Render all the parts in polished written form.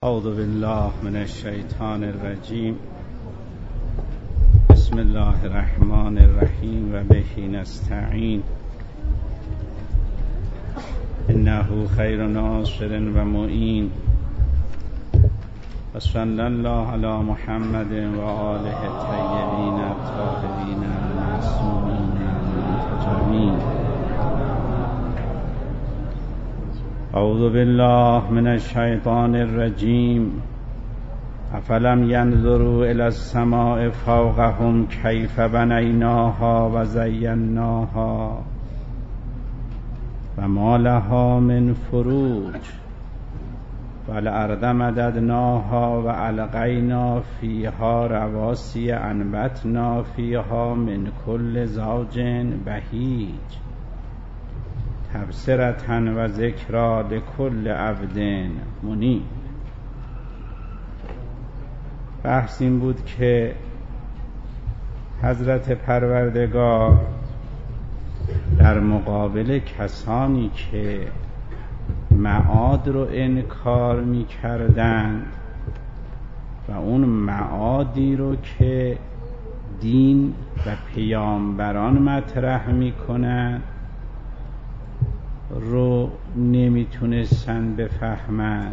اعوذ بالله من الشیطان الرجیم. بسم الله الرحمن الرحیم و به نستعین. انه خیر ناصر و معین. و صلی الله علی محمد و آله الطیبین الطاهرین المعصومین المنتجبین. اعوذ بالله من الشیطان الرجیم. افلم ینظروا الی السماء فوقهم کیف بنیناها و زیناها و ما لها من فروج والارض مددناها و القینا فیها رواسي انبتنا فیها من کل زوج بهیج تبصرة و ذکری لکل عبد منیب. بحث این بود که حضرت پروردگار در مقابل کسانی که معاد رو انکار می کردند و اون معادی رو که دین و پیامبران مطرح می کنند رو نمیتونستن بفهمن،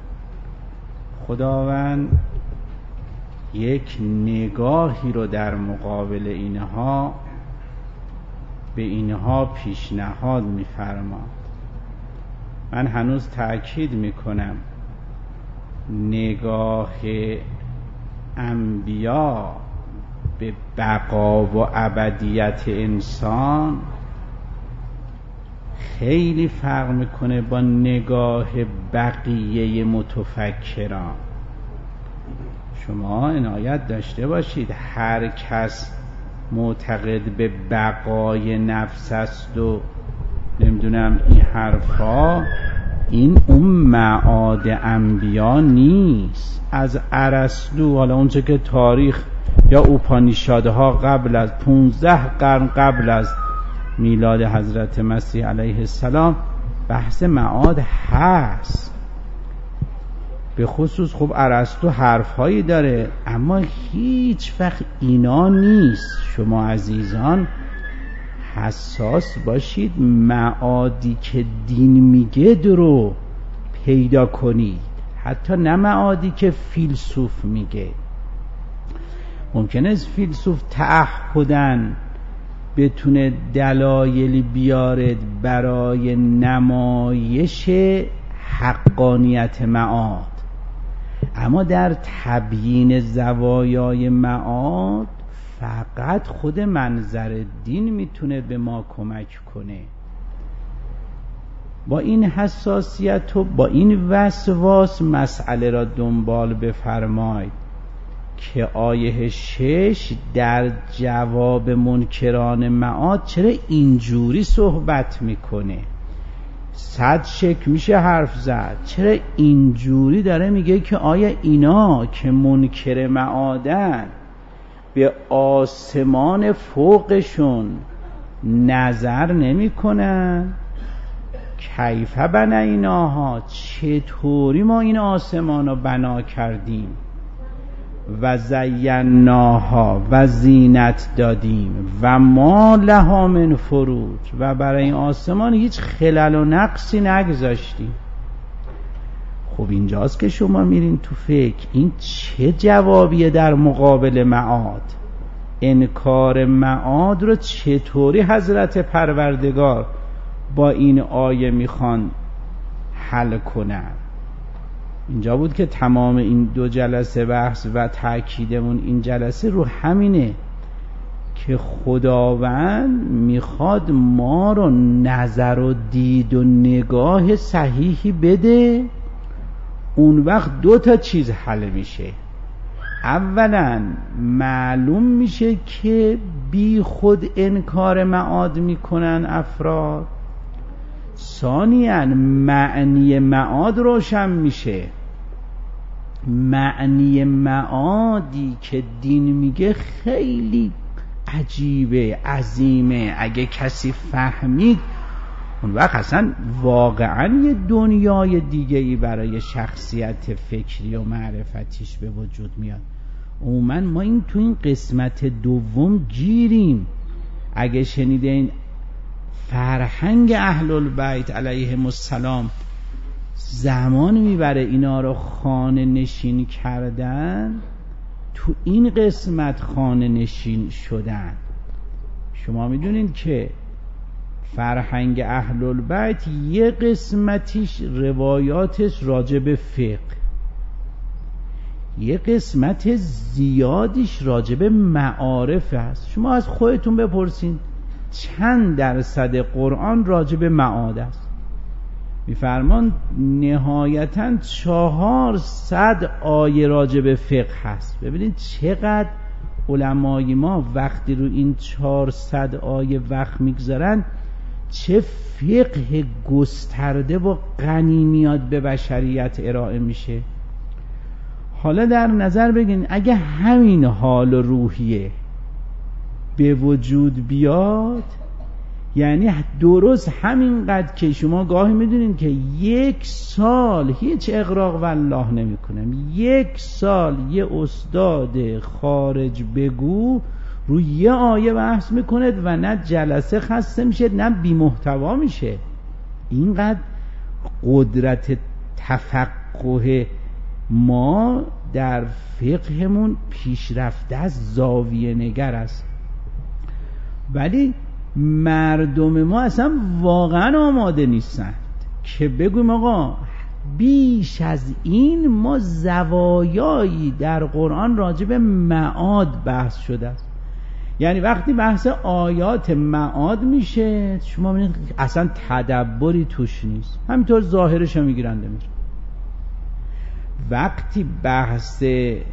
خداوند یک نگاهی رو در مقابل اینها به اینها پیشنهاد می‌فرماد. من هنوز تأکید میکنم نگاه انبیا به بقا و ابدیت انسان خیلی فرق میکنه با نگاه بقیه متفکران. شما عنایت داشته باشید، هر کس معتقد به بقای نفس است و نمیدونم این حرفا، این اون معاد انبیا نیست. از ارسطو، حالا اونچه که تاریخ یا اوپانیشادها قبل از 15 قرن قبل از میلاد حضرت مسیح علیه السلام بحث معاد هست. به خصوص خب ارسطو حرفهایی داره، اما هیچ وقت اینا نیست. شما عزیزان حساس باشید، معادی که دین میگه رو پیدا کنید، حتی نه معادی که فیلسوف میگه. ممکنه فیلسوف تعهدن بتونه دلایلی بیارد برای نمایش حقانیت معاد، اما در تبیین زوایای معاد فقط خود منظر دین میتونه به ما کمک کنه. با این حساسیت و با این وسواس مسئله را دنبال بفرمایید که آیه 6 در جواب منکران معاد چرا اینجوری صحبت میکنه. 100 شکل میشه حرف زد، چرا اینجوری داره میگه که آیا اینا که منکر معادن به آسمان فوقشون نظر نمی کنن؟ کیف بنیناها، چطوری ما این آسمان رو بنا کردیم، و زیناها و زینت دادیم، و ما لها من فروج، و برای این آسمان هیچ خلل و نقصی نگذاشتیم. خب اینجاست که شما میرین تو فکر، این چه جوابیه در مقابل معاد؟ انکار معاد رو چطوری حضرت پروردگار با این آیه میخوان حل کنن؟ اینجا بود که تمام این 2 جلسه بحث و تأکیدمون این جلسه رو همینه که خداوند میخواد ما رو نظر و دید و نگاه صحیحی بده. اون وقت 2 چیز حل میشه. اولا معلوم میشه که بی خود انکار معاد میکنن افراد. ثانیاً معنی معاد روشن میشه. معنی معادی که دین میگه خیلی عجیبه، عظیمه. اگه کسی فهمید اون وقت اصلا واقعا یه دنیای دیگه ای برای شخصیت فکری و معرفتیش به وجود میاد. عموما ما این تو این قسمت دوم گیریم. اگه شنیدین فرهنگ اهل البیت علیهم السلام زمان میبره اینا رو خانه نشین کردن، تو این قسمت خانه نشین شدن. شما میدونین که فرهنگ اهل البیت یه قسمتیش روایاتش راجع به فقه، یه قسمت زیادیش راجع به معارف هست. شما از خودتون بپرسین چند درصد قرآن راجع به معاد است؟ میفرمان نهایتاً 400 آیه راجع به فقه هست. ببینید چقدر علمای ما وقتی رو این 400 آیه وقت میگذارن، چه فقه گسترده و غنی میاد به بشریت ارائه میشه. حالا در نظر بگین اگه همین حال و روحیه به وجود بیاد، یعنی درست همینقدر که شما گاهی میدونین که 1 سال هیچ اغراق والله نمی کنم، 1 سال یه استاد خارج بگو روی یه آیه بحث میکند و نه جلسه خسته میشه نه بی محتوا میشه. اینقدر قدرت تفقه ما در فقهمون پیشرفته از زاویه نگر است، ولی مردم ما اصلا واقعا آماده نیستند که بگویم آقا بیش از این ما زوایایی در قرآن راجع به معاد بحث شده است. یعنی وقتی بحث آیات معاد میشه شما میبینید اصلا تدبری توش نیست، همینطور ظاهرش هم میگیرنده میره. وقتی بحث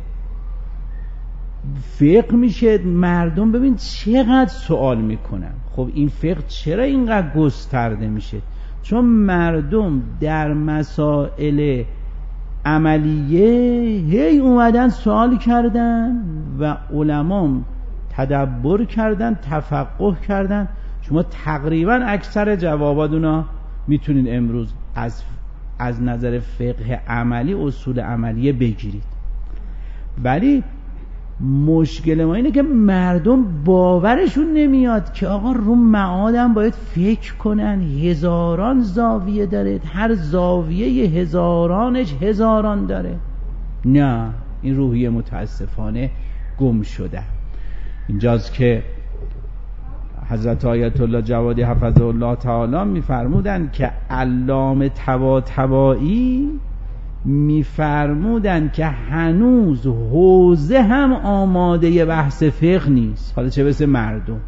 فقه میشه مردم ببین چقدر سوال میکنن. خب این فقه چرا اینقدر گسترده میشه؟ چون مردم در مسائل عملیه هی اومدن سوال کردن و علما تدبر کردن، تفقه کردن. شما تقریبا اکثر جوابات اونا میتونید امروز از نظر فقه عملی اصول عملیه بگیرید. ولی مشکل ما اینه که مردم باورشون نمیاد که آقا رو معادم باید فکر کنن. هزاران زاویه داره، هر زاویه هزارانش هزاران داره. نه، این روحیه متاسفانه گم شده. اینجاست که حضرت آیت الله جوادی حفظه الله تعالی میفرمودن که علامه طباطبایی میفرمودن که هنوز حوزه هم آماده بحث فقه نیست، حالا چه بسه مردم.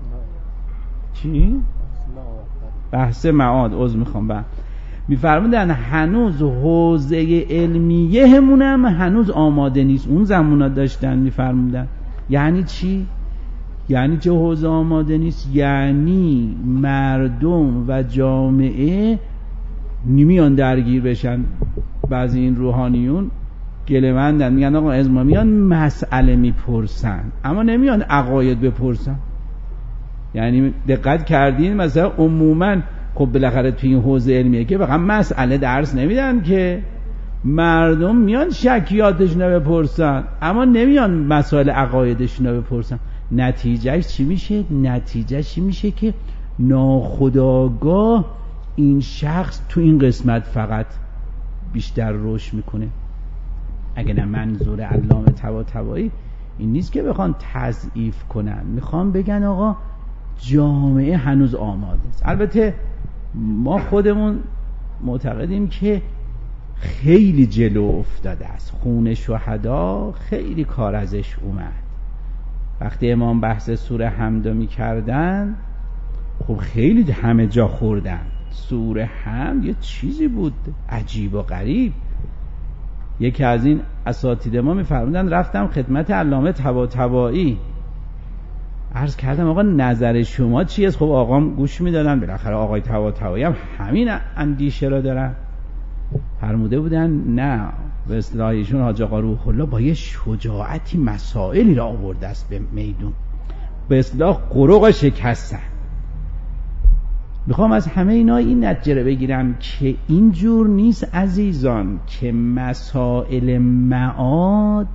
چی؟ بحث معاد میخوام میفرمودن هنوز حوزه علمیه همونم هنوز آماده نیست. اون زمونا داشتن میفرمودن. یعنی چی؟ یعنی چه حوزه آماده نیست؟ یعنی مردم و جامعه نمیان درگیر بشن. بعضی این روحانیون گله‌مندن، میگن آقا از ما میان مسئله میپرسن اما نمیان عقاید بپرسن. یعنی دقت کردین مثلا عموما خب بالاخره توی این حوزه علمیه که فقط مسئله درس نمیدن که مردم میان شکیاتشون رو بپرسن اما نمیان مسائل عقایدشون رو بپرسن. نتیجهش چی میشه؟ نتیجهش چی میشه که ناخودآگاه این شخص تو این قسمت فقط بیشتر رشد میکنه. اگه نه منظور علامه طباطبایی این نیست که بخوان تضعیف کنن، میخوان بگن آقا جامعه هنوز آماده است. البته ما خودمون معتقدیم که خیلی جلو افتاده است. خون شهدا خیلی کار ازش اومد. وقتی امام بحث سوره حمد میکردن خب خیلی همه جا خوردن. سوره حمد یه چیزی بود عجیب و غریب. یکی از این اساتید ما میفرمودن رفتم خدمت علامه طباطبایی عرض کردم آقا نظر شما چیه؟ خب آقام گوش میدادن، بالاخره آقای طباطبایی هم همین اندیشه را دارن. فرموده بودن نه، به اصطلاح ایشون حاج آقا روح الله با یه شجاعتی مسائلی را آورده است به میدون، به اصطلاح قرق شکستن. میخوام از همه اینا این نتیجه بگیرم که اینجور نیست عزیزان که مسائل معاد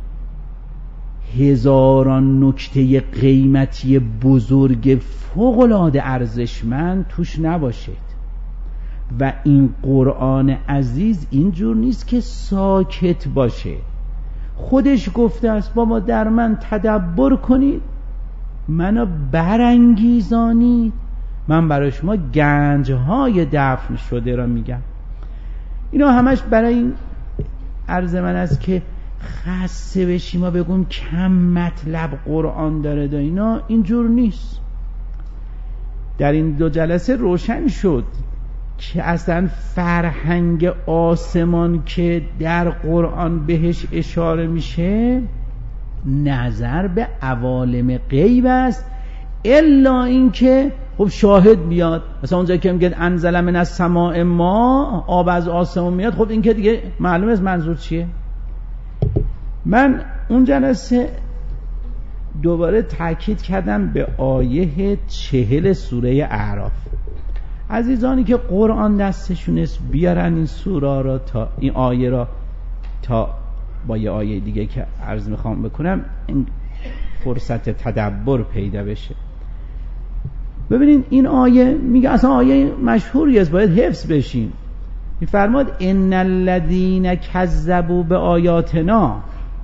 هزاران نکته قیمتی بزرگ فوق‌العاده ارزشمند توش نباشد. و این قرآن عزیز اینجور نیست که ساکت باشه. خودش گفته است بابا در من تدبر کنید، منو برانگیزانید، من برای شما گنجهای دفن شده را میگم. اینا همش برای این عرض من است که خسته بشیم و بگم کم مطلب قرآن داره دا اینا اینجور نیست. در این 2 جلسه روشن شد که اصلا فرهنگ آسمان که در قرآن بهش اشاره میشه نظر به عوالم غیب است، الا اینکه خب شاهد بیاد. مثلا اونجا که میگه انزل من السماء ما، آب از آسمون میاد، خب این که دیگه معلومه از منظور چیه. من اون جلسه دوباره تاکید کردم به آیه 40 سوره اعراف. عزیزانی که قرآن دستشون است بیارن این سوره را تا این آیه را تا با یه آیه دیگه که عرض میخوام بکنم این فرصت تدبر پیدا بشه. ببینید این آیه میگه، اصلا آیه مشهوری است، باید حفظ بشین. میفرماد ان الذین کذبوا بآیاتنا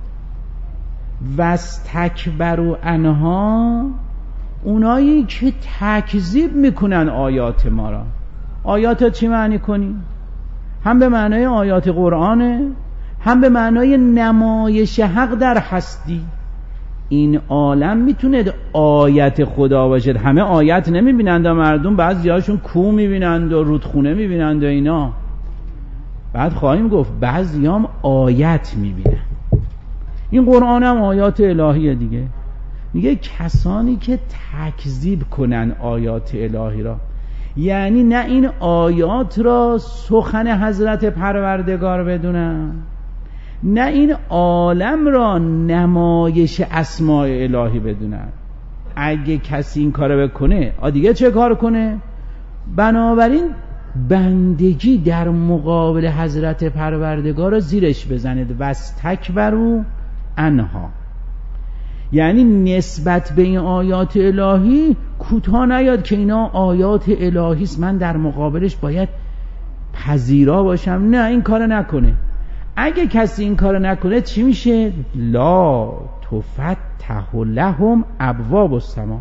واستکبروا عنها، اونایی که تکذیب میکنن آیات ما را. آیات چی معنی کنی؟ هم به معنای آیات قرآنه، هم به معنای نمایش حق در هستی. این عالم میتونه آیت خدا باشد. همه آیت نمیبینند مردم، بعضی هاشون کو میبینند و رودخونه میبینند و اینا. بعد خواهیم گفت بعضی هم آیت میبینند. این قرآن هم آیات الهیه دیگه. میگه کسانی که تکذیب کنن آیات الهی را، یعنی نه این آیات را سخن حضرت پروردگار بدونن، نه این عالم را نمایش اسماء الهی بدونن. اگه کسی این کار بکنه دیگه چه کار کنه؟ بنابراین بندگی در مقابل حضرت پروردگار را زیرش بزنید. واستکبروا عنها، یعنی نسبت به این آیات الهی کوتاه نیاد که اینا آیات الهی است، من در مقابلش باید پذیرا باشم. نه، این کار نکنه. اگه کسی این کار نکنه چی میشه؟ لا تفتح لهم ابواب السما،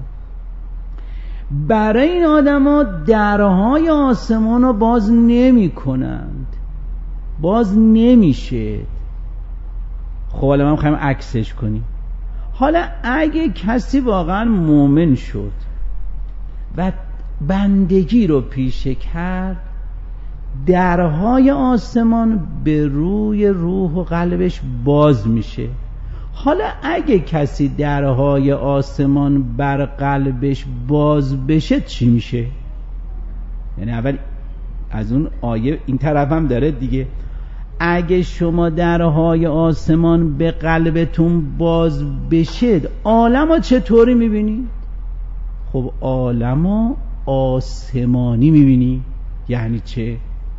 برای این آدما درهای آسمان رو باز نمی کنند، باز نمیشه. خب حالا ما میخوایم عکسش کنیم. حالا اگه کسی واقعا مؤمن شد و بندگی رو پیشه کرد، درهای آسمان به روی روح و قلبش باز میشه. حالا اگه کسی درهای آسمان بر قلبش باز بشه چی میشه؟ یعنی اول از اون آیه این طرف هم داره دیگه. اگه شما درهای آسمان به قلبتون باز بشه، عالمو چطوری میبینی؟ خب عالمو آسمانی میبینی. یعنی چه؟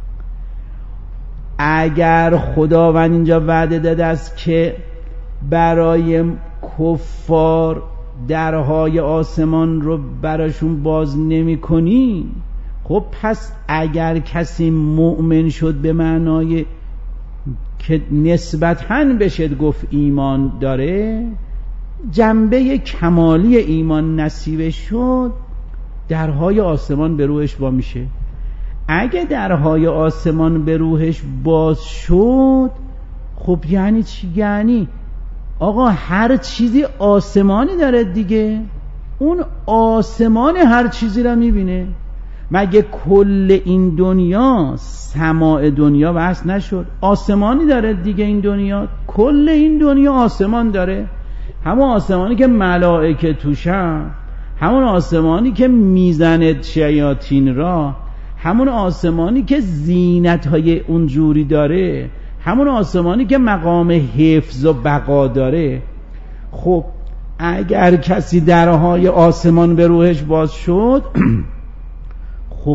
اگر خداوند اینجا وعده داده است که برای کفار درهای آسمان رو براشون باز نمی کنی، خب پس اگر کسی مؤمن شد به معنای که نسبتاً بشه گفت ایمان داره، جنبه کمالی ایمان نصیب شد، درهای آسمان به روحش با میشه. اگه درهای آسمان به روحش باز شد، خب یعنی چی؟ یعنی آقا هر چیزی آسمانی داره دیگه، اون آسمان هر چیزی را میبینه. مگه کل این دنیا سماع دنیا بحث نشد؟ آسمانی داره دیگه این دنیا، کل این دنیا آسمان داره. همون آسمانی که ملائکه توشن، همون آسمانی که میزنه شیاطین را، همون آسمانی که زینت‌های اونجوری داره، همون آسمانی که مقام حفظ و بقا داره. خب اگر کسی درهای آسمان به روحش باز شد، خب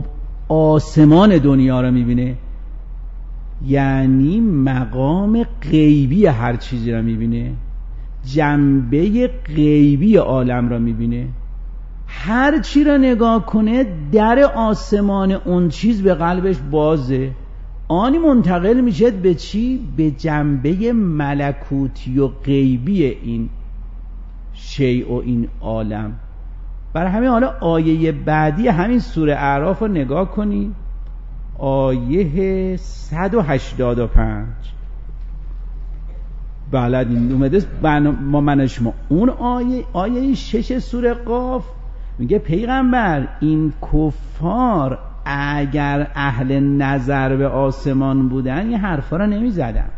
آسمان دنیا رو میبینه، یعنی مقام غیبی هر چیزی رو میبینه، جنبه غیبی عالم را میبینه. هر چی را نگاه کنه در آسمان اون چیز به قلبش بازه، آنی منتقل میشه به چی؟ به جنبه ملکوتی و غیبی این شیء و این عالم. برای همین حالا آیه بعدی همین سوره اعراف رو نگاه کنید، آیه 185. بلد این اومده ما من شما. اون آیه 6 سوره قاف میگه پیغمبر این کفار اگر اهل نظر به آسمان بودن یه حرفا رو نمیزدن.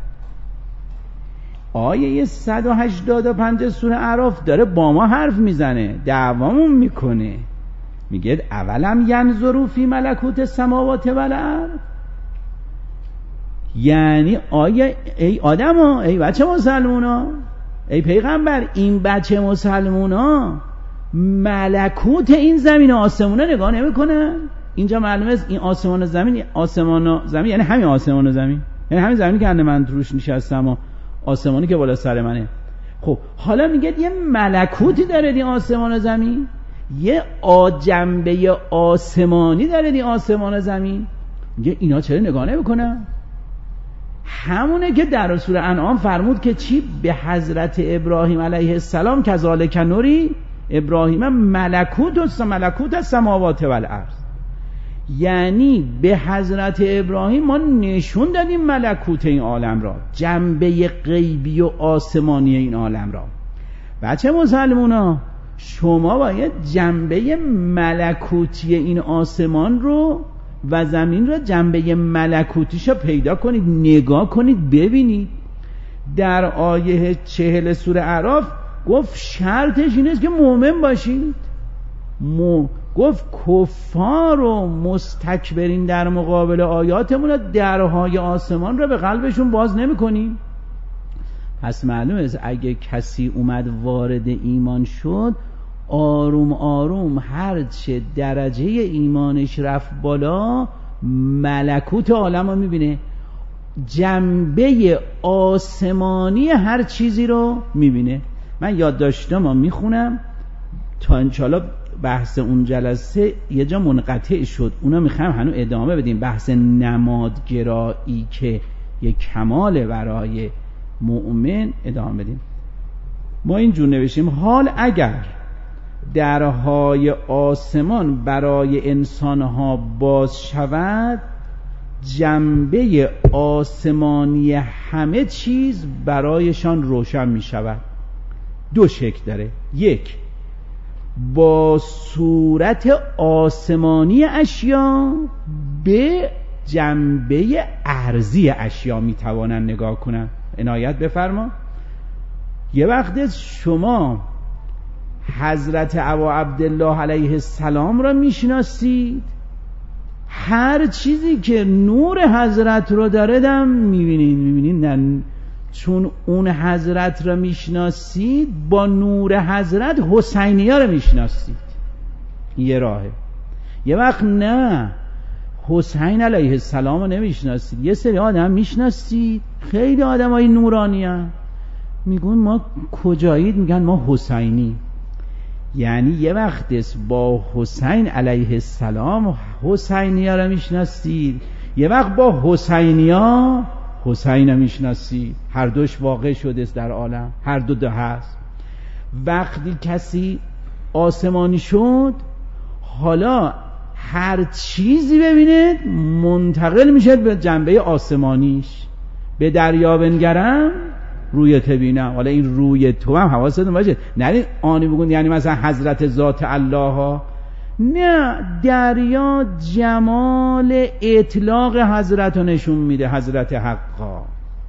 آیه 185 سوره اعراف داره با ما حرف میزنه، دعوامون میکنه، میگه اولم ینظروا فی ملکوت السماوات والارض، یعنی آیا ای آدما، ای بچه مسلمونا، ای پیغمبر این بچه مسلمونا ملکوت این زمین و آسمونه نگاه نمیکنن؟ اینجا معلومه این آسمان و زمین، آسمان و زمین یعنی همین آسمان و زمین، یعنی همین زمینی که من روش نشستم و آسمانی که بالا سر منه. خب حالا میگه یه ملکوتی داره این آسمان و زمین، یه جنبه آسمانی داره این آسمان و زمین، میگه اینا چرا نگاه نمیکنن؟ همونه که در سوره انعام فرمود که چی؟ به حضرت ابراهیم علیه السلام کذالک نوری ابراهیم ملکوت السماوات والارض، یعنی به حضرت ابراهیم ما نشون دادیم ملکوت این عالم را، جنبه غیبی و آسمانی این عالم را. بچه مسلمونا شما باید جنبه ملکوتی این آسمان رو و زمین رو، جنبه ملکوتیش رو پیدا کنید، نگاه کنید، ببینید. در آیه 40 سوره اعراف گفت شرطش اینه که مؤمن باشید. گفت کفار و مستکبرین در مقابل آیاتمون درهای آسمان رو به قلبشون باز نمی کنیم. پس معلومه اگه کسی اومد وارد ایمان شد، آروم آروم هرچه درجه ایمانش رفت بالا ملکوت عالم رو میبینه، جنبه آسمانی هر چیزی رو میبینه. من یادداشتم میخونم تا انشالله بحث اون جلسه یه جا منقطع شد، اونا میخوایم هنوز ادامه بدیم، بحث نمادگرایی که یک کمال برای مؤمن ادامه بدیم. ما اینجور نوشتیم حال اگر درهای آسمان برای انسانها باز شود، جنبه آسمانی همه چیز برایشان روشن می شود. دو شکل داره، یک با صورت آسمانی اشیا به جنبه ارضی اشیا می توانن نگاه کنن. عنایت بفرما. یه وقت شما حضرت ابا عبدالله علیه السلام را میشناسید، هر چیزی که نور حضرت رو داره دم میبینید نه، چون اون حضرت را میشناسید با نور حضرت حسینی ها را میشناسید، یه راهه. یه وقت نه، حسین علیه السلام رو نمیشناسید، یه سری آدم میشناسید، خیلی آدم های نورانی هم میگون ما کجایید؟ میگن ما حسینی. یعنی یه وقت با حسین علیه السلام حسینی ها رو میشناسید، یه وقت با حسینی ها حسین رو میشناسید. هر دوش واقع شده در عالم، هر دو هست. وقتی کسی آسمانی شد، حالا هر چیزی ببینه منتقل میشه به جنبه آسمانیش. به دریا بنگرم رویت بینم. حالا این روی تو هم حواستون باشه، نه آنی بگون یعنی مثلا حضرت ذات الله ها، نه، دریا جمال اطلاق حضرت رو نشون میده، حضرت حقا.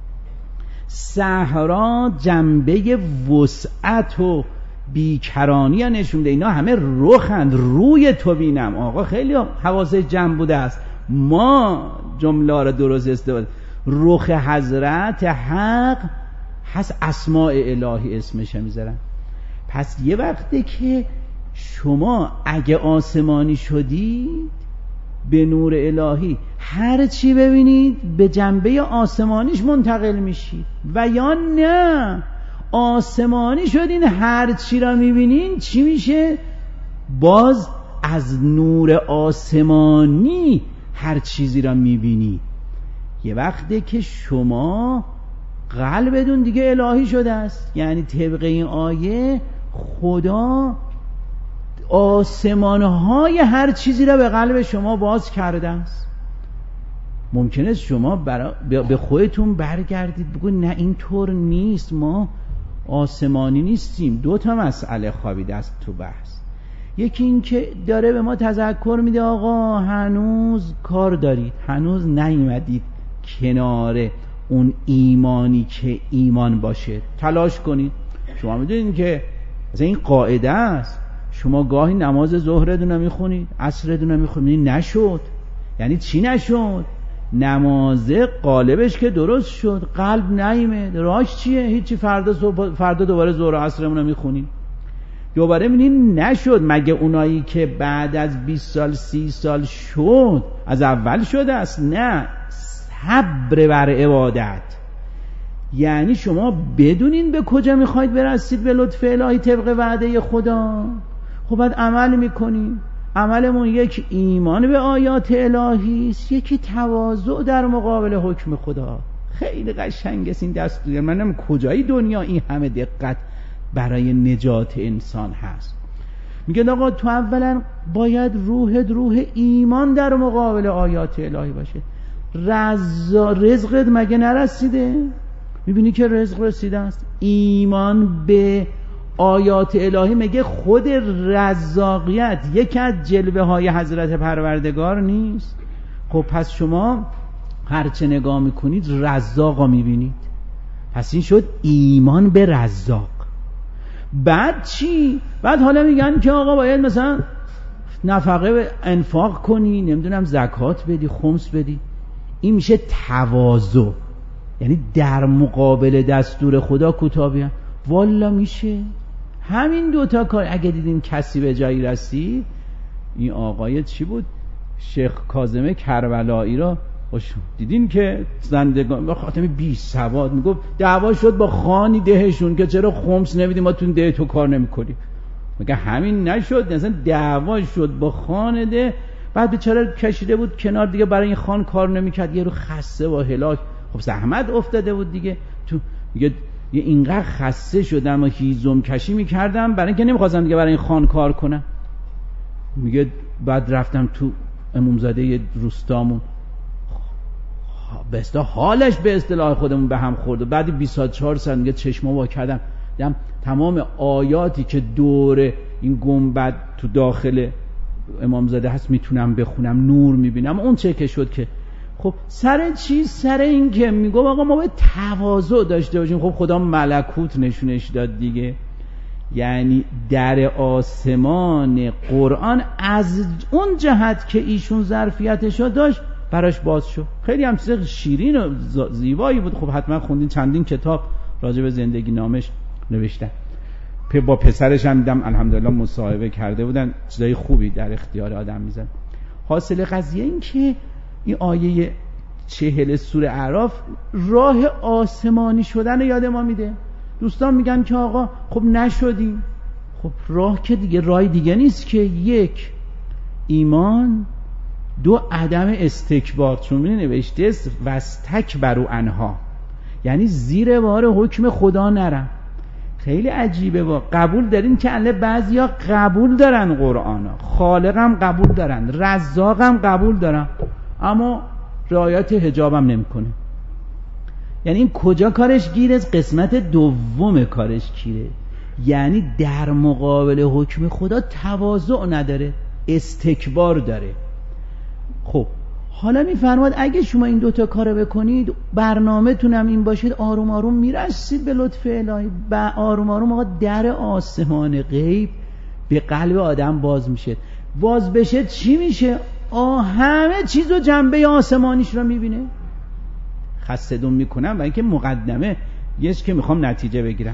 صحرا جنبه وسعت و بیکرانی ها نشون میده. اینا همه رخند، روی تو بینم. آقا خیلی حواسش جمع بوده است، ما جمله رو درست استفاده. رخ حضرت حق هست، اسماء الهی اسمش میذارن. پس یه وقته که شما اگه آسمانی شدید، به نور الهی هر چی ببینید به جنبه آسمانیش منتقل میشید، و یا نه آسمانی شدین هر چی را میبینین چی میشه؟ باز از نور آسمانی هر چیزی را میبینید. یه وقته که شما قلبتون دیگه الهی شده است، یعنی طبق این آیه خدا آسمانهای هر چیزی را به قلب شما باز کرده است. ممکنه شما به خودتون برگردید بگو نه اینطور نیست، ما آسمانی نیستیم. 2 مسئله خوابیده است تو بحث. یکی این که داره به ما تذکر میده آقا هنوز کار دارید، هنوز نیومدید کنار اون ایمانی که ایمان باشه، تلاش کنید. شما میدونید که مثلا این قاعده است، شما گاهی نماز ظهرتون رو میخونید، عصرتون رو میخونید، نشد. یعنی چی نشد؟ نمازه قالبش که درست شد، قلب نیامد، راهش چیه؟ هیچی. فردا دوباره ظهر و عصرمون رو میخونید، دوباره میبینید نشد. مگه اونایی که بعد از 20 سال 30 سال شد از اول شده است؟ نه، صبر بر عبادت. یعنی شما بدونین به کجا میخواید برسید به لطف الهی طبق وعده خدا، خب بعد عمل میکنین. عملمون یک ایمان به آیات الهی است، یکی تواضع در مقابل حکم خدا. خیلی قشنگ است این دستور. منم کجای دنیا این همه دقت برای نجات انسان هست. میگه آقا تو اولا باید روح ایمان در مقابل آیات الهی باشه. رزقت مگه نرسیده؟ میبینی که رزق رسیده است. ایمان به آیات الهی مگه خود رزاقیت یکی از جلوه های حضرت پروردگار نیست؟ خب پس شما هرچه نگاه میکنید رزاق میبینید. پس این شد ایمان به رزاق. بعد چی؟ بعد حالا میگن که آقا باید مثلا نفقه انفاق کنی، نمیدونم زکات بدی، خمس بدی. این میشه تواضع، یعنی در مقابل دستور خدا کوتاه بیان. والا میشه همین 2 کار. اگه دیدین کسی به جایی رسید، این آقای چی بود؟ شیخ کاظم کربلایی را دیدین که زندگان با خاتم بی سواد میگفت دعوا شد با خانی دهشون که چرا خمس نمیدیم، ما تو ده تو کار نمیکنیم. میگه همین نشد، مثلا دعوا شد با خان ده، بعد بیچاره کشیده بود کنار دیگه، برای این خان کار نمیکرد، یه رو خسته و هلاک. خب زحمت افتاده بود دیگه. تو میگه یه اینقدر خسته شدم و هیزم کشی میکردم برای اینکه نمیخواستم دیگه برای این خان کار کنم. میگه بعد رفتم تو امامزاده روستامون، به اصطلاح حالش به اصطلاح خودمون به هم خورد. بعد 24 سال دیگه چشمو وا کردم، دیدم تمام آیاتی که دور این گنبد تو داخل امامزاده هست میتونم بخونم، نور میبینم. اون چه که شد که خب سر چی؟ سر این که میگم آقا ما باید تواضع داشته باشیم. خب خدا ملکوت نشونش داد دیگه. یعنی در آسمان قرآن از اون جهت که ایشون ظرفیتشو داشت براش باز شد. خیلی هم چیز شیرین و زیبایی بود. خب حتما خوندین، چندین کتاب راجع به زندگی نامش نوشتن. با پسرش هم دیدم الحمدلله مصاحبه کرده بودن، چیزای خوبی در اختیار آدم میزن. حاصل قضیه این که این آیه 40 سوره اعراف راه آسمانی شدن یاد ما میده. دوستان میگن که آقا خب نشدیم. خب راه که دیگه راه دیگه نیست که 1 ایمان، 2 عدم استکبار. چون نوشته واستکبروا عنها، یعنی زیر بار حکم خدا نرم. خیلی عجیبه. با قبول دارین که الله بعضیا قبول دارن قرآن، خالقم قبول دارن، رزاقم قبول دارن، اما رعایت حجابم نمیکنه. یعنی این کجا کارش گیره؟ قسمت دوم کارش گیره. یعنی در مقابل حکم خدا تواضع نداره، استکبار داره. خب حالا میفرماد اگه شما این 2 کارو بکنید، برنامه تونم این باشید، آروم آروم میرسید به لطف الهی. آروم آروم آقا در آسمان غیب به قلب آدم باز میشه. باز بشه چی میشه؟ همه چیزو جنبه آسمانیش رو میبینه. خستدون میکنم و اینکه مقدمه یه که میخوام نتیجه بگیرم.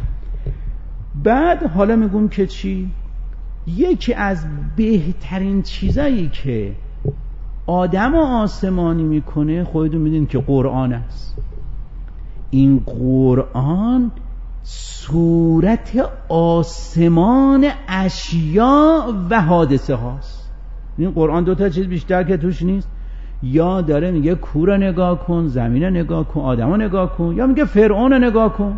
بعد حالا میگم که چی؟ یکی از بهترین چیزایی که آدم و آسمانی میکنه، خودتون میدونید که قرآن است. این قرآن صورت آسمان اشیاء و حادثه هاست. این قرآن دوتا چیز بیشتر که توش نیست، یا داره میگه کور رو نگاه کن، زمین رو نگاه کن، آدم رو نگاه کن، یا میگه فرعون رو نگاه کن.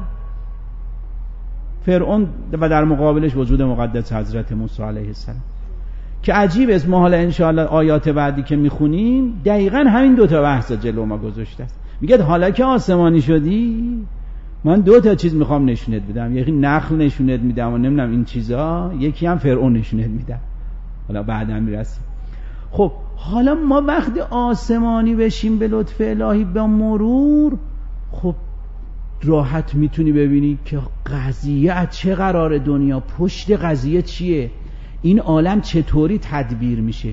فرعون و در مقابلش وجود مقدس حضرت موسی علیه السلام که عجیب است. ما حالا انشاءالله آیات بعدی که میخونیم دقیقا همین دوتا بحث جلو ما گذاشته است. میگه حالا که آسمانی شدی من دوتا چیز میخوام نشونت بدم، یکی نخل نشونت میدم و نمیدونم این چیزا، یکی هم فرعون نشونت میدم، حالا بعدا میرسیم. خب حالا ما وقتی آسمانی بشیم به لطف الهی با مرور، خب راحت میتونی ببینی که قضیه از چه قرار، دنیا پشت قضیه چیه، این عالم چطوری تدبیر میشه.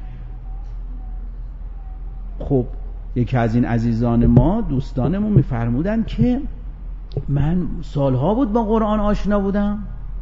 خب یکی از این عزیزان ما، دوستانمون میفرمودن که من سالها بود با قرآن آشنا بودم،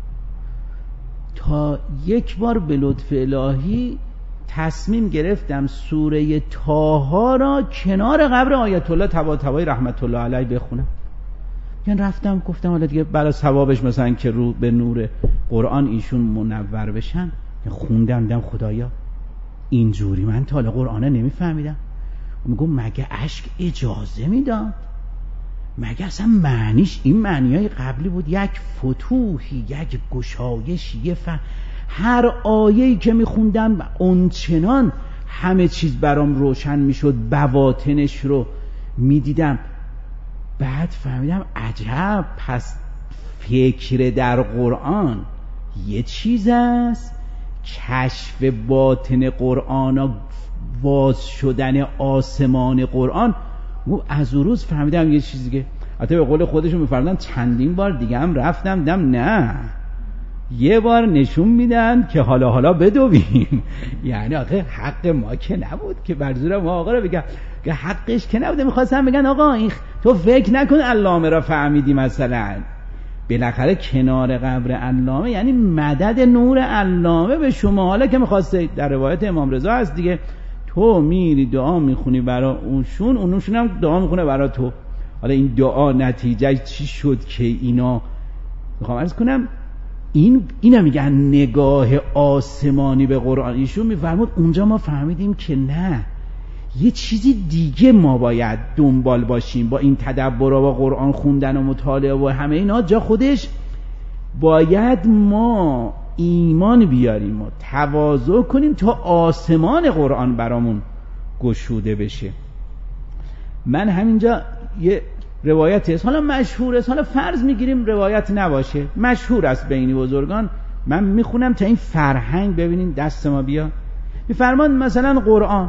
تا یک بار به لطف الهی تصمیم گرفتم سوره طه را کنار قبر آیت الله طباطبایی رحمت الله علیه بخونم. یعنی رفتم گفتم حالا دیگه برای ثوابش مثلا که رو به نور قرآن ایشون منور بشن، خوندم دیدم خدایا اینجوری من تا حالا قرآن نمیفهمیدم. میگم مگه اشک اجازه میداد؟ مگه اصلا معنیش این معنیای قبلی بود، یک فتوحی، یک گشایش، هر آیه‌ای که میخوندم اونچنان همه چیز برام روشن میشد، بواطنش رو میدیدم. بعد فهمیدم عجب، پس فکر در قرآن یه چیز است، کشف باطن قرآن و باز شدن آسمان قرآن. از اون روز فهمیدم یه چیزی که حتی به قول خودشون میفرمودن چندین بار دیگه هم رفتم دیدم نه، یه بار نشون میدن که حالا بدویم. یعنی آخه حق ما که نبود که بر زور ما آقا رو بگم که حقش که نبوده. میخواستم بگن آقا این تو فکر نکن علامه را فهمیدی مثلا، بالاخره کنار قبر علامه یعنی مدد نور علامه به شما. حالا که میخواسته در روایت امام رضا هست دیگه، تو میری دعا میخونی برای اونشون هم دعا میخونه برای تو. حالا این دعا نتیجه چی شد که اینا، میخوام عرض کنم اینا میگن نگاه آسمانی به قرآن. ایشون میفرمود اونجا ما فهمیدیم که نه، یه چیزی دیگه ما باید دنبال باشیم. با این تدبر و قرآن خوندن و مطالعه و همه اینا جا خودش باید ما ایمان بیاریم و تواضع کنیم تا آسمان قرآن برامون گشوده بشه. من همینجا یه روایت است، حالا مشهور است، حالا فرض میگیریم روایت نباشه، مشهور است بین بزرگان، من میخونم تا این فرهنگ ببینین دست ما بیا. میفرمان مثلا قرآن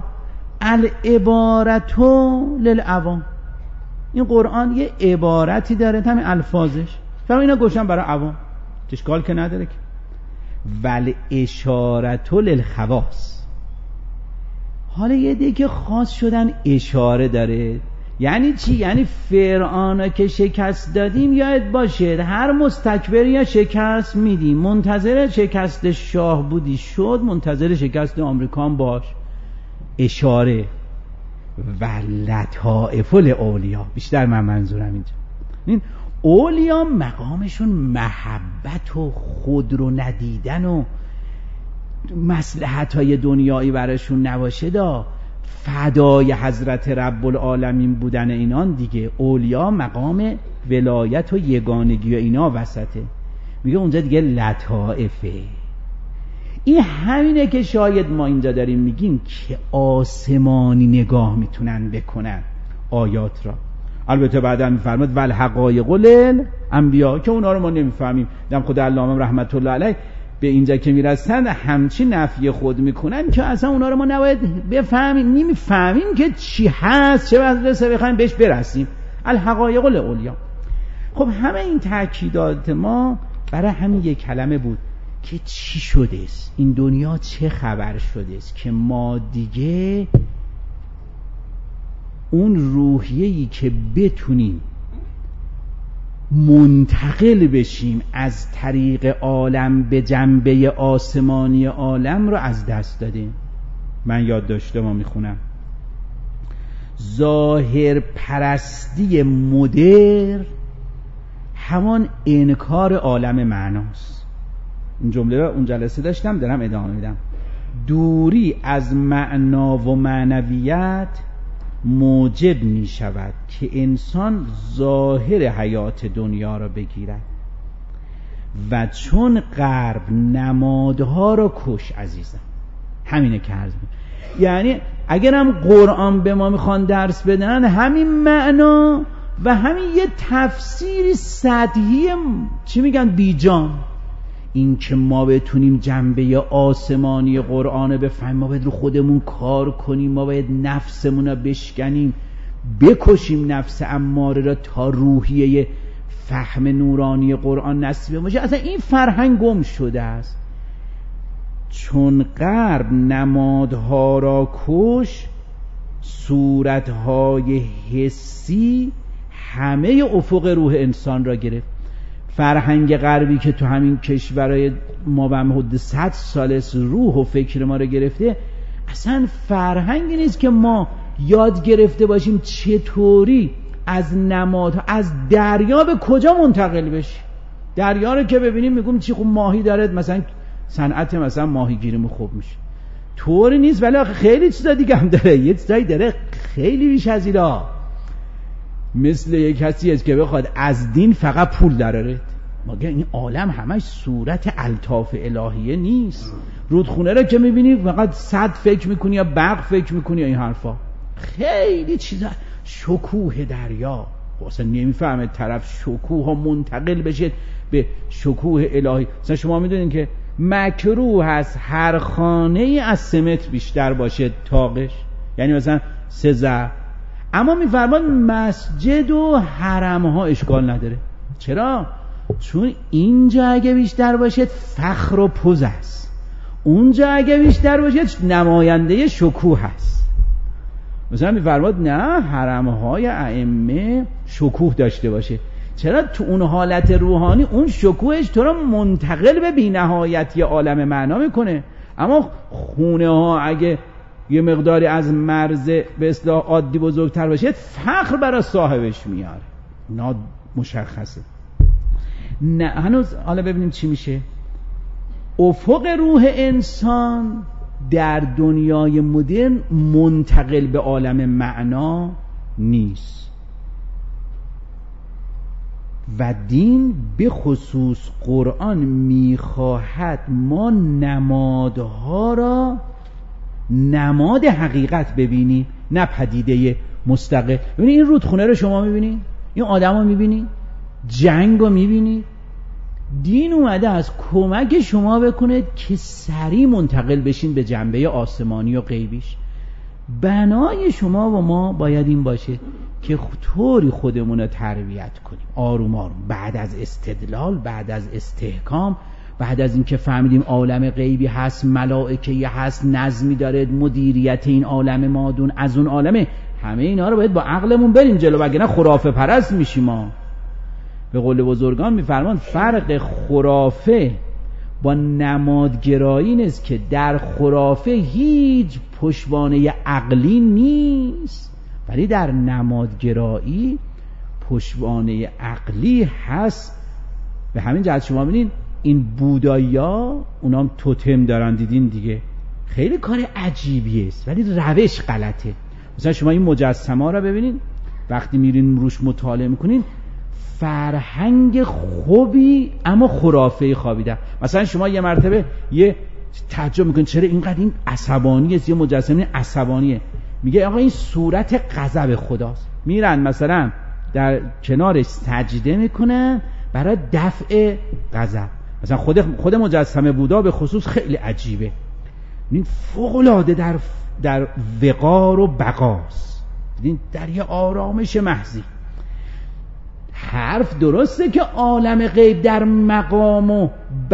العبارتو للعوام، این قرآن یه عبارتی داره، همین الفاظش فرمان اینا گوشن برای عوام، اشکال که نداره که. ول اشارتو للخواص، حالا یه دیگه خاص شدن اشاره داره. یعنی چی؟ یعنی فرعون که شکست دادیم یاد باشه هر مستکبری یا شکست میدیم، منتظر شکست شاه بودی شد، منتظر شکست آمریکا باش. اشاره و لطائف الاولیا، بیشتر من منظورم اینجا این اولیا مقامشون محبت و خود رو ندیدن و مصلحت‌های دنیایی براشون نباشه، فدای حضرت رب العالمین بودن اینان دیگه. اولیا مقام ولایت و یگانگی و اینا وسطه، میگه اونجا دیگه لطائفه. این همینه که شاید ما اینجا داریم میگیم که آسمانی نگاه میتونن بکنن آیات را. البته بعدا میفرماد ول حقایق الانبیا که اونا رو ما نمیفهمیم. دم خود علامه رحمت الله علیه به اینجا که میرسن همچی نفی خود میکنن که اصلا اونا رو ما نباید بفهمیم، نمیفهمیم که چی هست، چه مدرسه بخوایم بهش برسیم. الحقایق الاولیا. خب همه این تاکیدات ما برای همین یک کلمه بود که چی شده است، این دنیا چه خبر شده است که ما دیگه اون روحیه‌ای که بتونیم منتقل بشیم از طریق عالم به جنبه آسمانی عالم رو از دست دادیم. من یاد داشته ما میخونم. ظاهر پرستی مدرن همان انکار عالم معناست. این جمله رو اون جلسه داشتم، دارم ادامه میدم. دوری از معنا و معنویت موجب می شود که انسان ظاهر حیات دنیا را بگیرد و چون غرب نمادها را کش. عزیزم همینه که عرض می‌کنم. یعنی اگرم قرآن به ما میخوان درس بدن، همین معنا و همین یه تفسیری سطحی چی میگن بیجان، این که ما بتونیم جنبه آسمانی قرآن رو بفهمیم، ما باید رو خودمون کار کنیم، ما باید نفسمون رو بشکنیم، بکشیم نفس اماره را تا روحیه فهم نورانی قرآن نصیب باشه. اصلا این فرهنگ گم شده است. چون غرب نمادها را کش، صورتهای حسی همه افق روح انسان را گرفت. فرهنگ غربی که تو همین کشورهای ما به حدود 100 سال است روح و فکر ما رو گرفته، اصلا فرهنگی نیست که ما یاد گرفته باشیم چطوری از نمادها، از دریا به کجا منتقل بشیم. دریا رو که ببینیم میگم چی خوب ماهی داره، مثلا صنعت مثلا ماهیگیریمون خوب میشه، طوری نیست. ولی خیلی چیزا دیگه هم داره، یه چیزایی داره خیلی بیش از اینا. مثل یک کسی است که بخواد از دین فقط پول دراره. مگه این عالم همش صورت الطاف الهیه نیست؟ رودخونه رو که میبینی فقط صد فکر میکنی یا برق فکر میکنی یا این حرفا. خیلی چیزا، شکوه دریا اصلا نمیفهمه طرف شکوه ها منتقل بشه به شکوه الهی. مثلا شما میدونین که مکروه هست هر خانه ای از 3 متر بیشتر باشه طاقش، یعنی مثلا 3 ضرب. اما میفرمان مسجد و حرم ها اشکال نداره. چرا؟ چون اینجا اگه بیشتر باشه فخر و پوز است، اونجا اگه بیشتر باشه نماینده شکوه هست. مثلا میفرماد نه حرم های ائمه شکوه داشته باشه. چرا؟ تو اون حالت روحانی اون شکوهش تو رو منتقل به بی‌نهایتی عالم معنا میکنه. اما خونه ها اگه یه مقداری از مرز به اصطلاح عادی بزرگتر باشه فخر برای صاحبش میاره. نه مشخصه. نه هنوز حالا ببینیم چی میشه. افق روح انسان در دنیای مدرن منتقل به عالم معنا نیست و دین به خصوص قرآن میخواهد ما نمادها را نماد حقیقت ببینی، نه پدیده مستقل. ببینی این رودخونه رو شما میبینی، این آدم رو میبینی، جنگ رو میبینی. دین اومده از کمک شما بکنه که سریع منتقل بشین به جنبه آسمانی و غیبیش. بنای شما و ما باید این باشه که طوری خودمون رو تربیت کنیم، آروم آروم، بعد از استدلال، بعد از استحکام، بعد از اینکه فهمیدیم عالم غیبی هست، ملائکه هست، نظمی داره، مدیریت این عالم مادون از اون عالمه، همه اینا رو باید با عقلمون بریم جلو، وگرنه خرافه پرست میشیم ما. به قول بزرگان میفرمان فرق خرافه با نمادگرایی نیست که در خرافه هیچ پشتوانه عقلی نیست، ولی در نمادگرایی پشتوانه عقلی هست. به همین جهت شما ببینید این بودایا اونام توتم دارن، دیدین دیگه، خیلی کار عجیبیه است ولی روش غلطه. مثلا شما این مجسمه رو ببینید، وقتی میرین روش مطالعه میکنین فرهنگ خوبی اما خرافه خوابیده. مثلا شما یه مرتبه یه تعجب میکنید چرا اینقدر این عصبانیه، یه مجسمه عصبانیه، میگه آقا این صورت غضب خداست. میرن مثلا در کنارش سجده میکنن برای دفع غضب. مثلا خود مجسمه بودا به خصوص خیلی عجیبه، این فوق العاده در وقار و بقاست، در یه آرامش محضی. حرف درسته که عالم غیب در مقام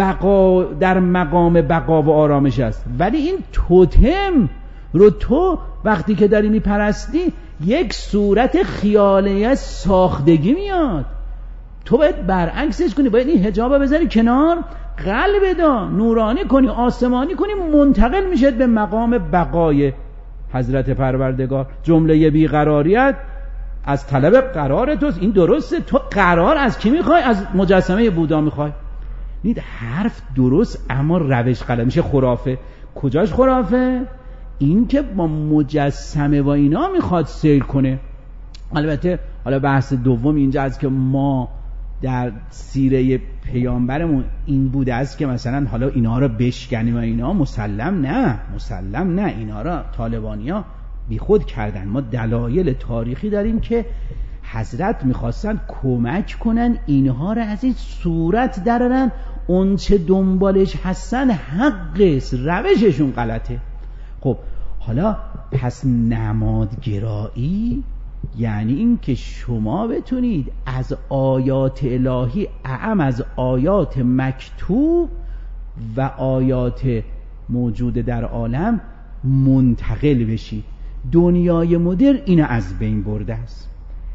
بقا و آرامش است، ولی این توتم رو تو وقتی که داری میپرستی یک صورت خیالیه ساختگی میاد. تو باید برعکسش کنی، باید این حجاب بذاری کنار، قلب دا نورانی کنی، آسمانی کنی، منتقل میشد به مقام بقای حضرت پروردگار. جمله بیقراریت از طلب قرار توست، این درسته. تو قرار از کی میخوای؟ از مجسمه بودا میخوای. دید حرف درست اما روش غلط، میشه خرافه. کجاش خرافه؟ این که با مجسمه و اینا میخواد سیر کنه. البته حالا بحث دوم اینجا است که ما در سیره پیامبرمون این بوده است که مثلا حالا اینا رو بشکنیم و اینا، مسلم نه، اینا را طالبانیا بی خود کردن. ما دلایل تاریخی داریم که حضرت میخواستن کمک کنن اینها را از این صورت درارن، اون چه دنبالش هستن حقست، روششون غلطه. خب حالا پس نمادگرایی یعنی این که شما بتونید از آیات الهی اعم از آیات مکتوب و آیات موجود در عالم منتقل بشید. دنیای مدرن اینو از بین برده است.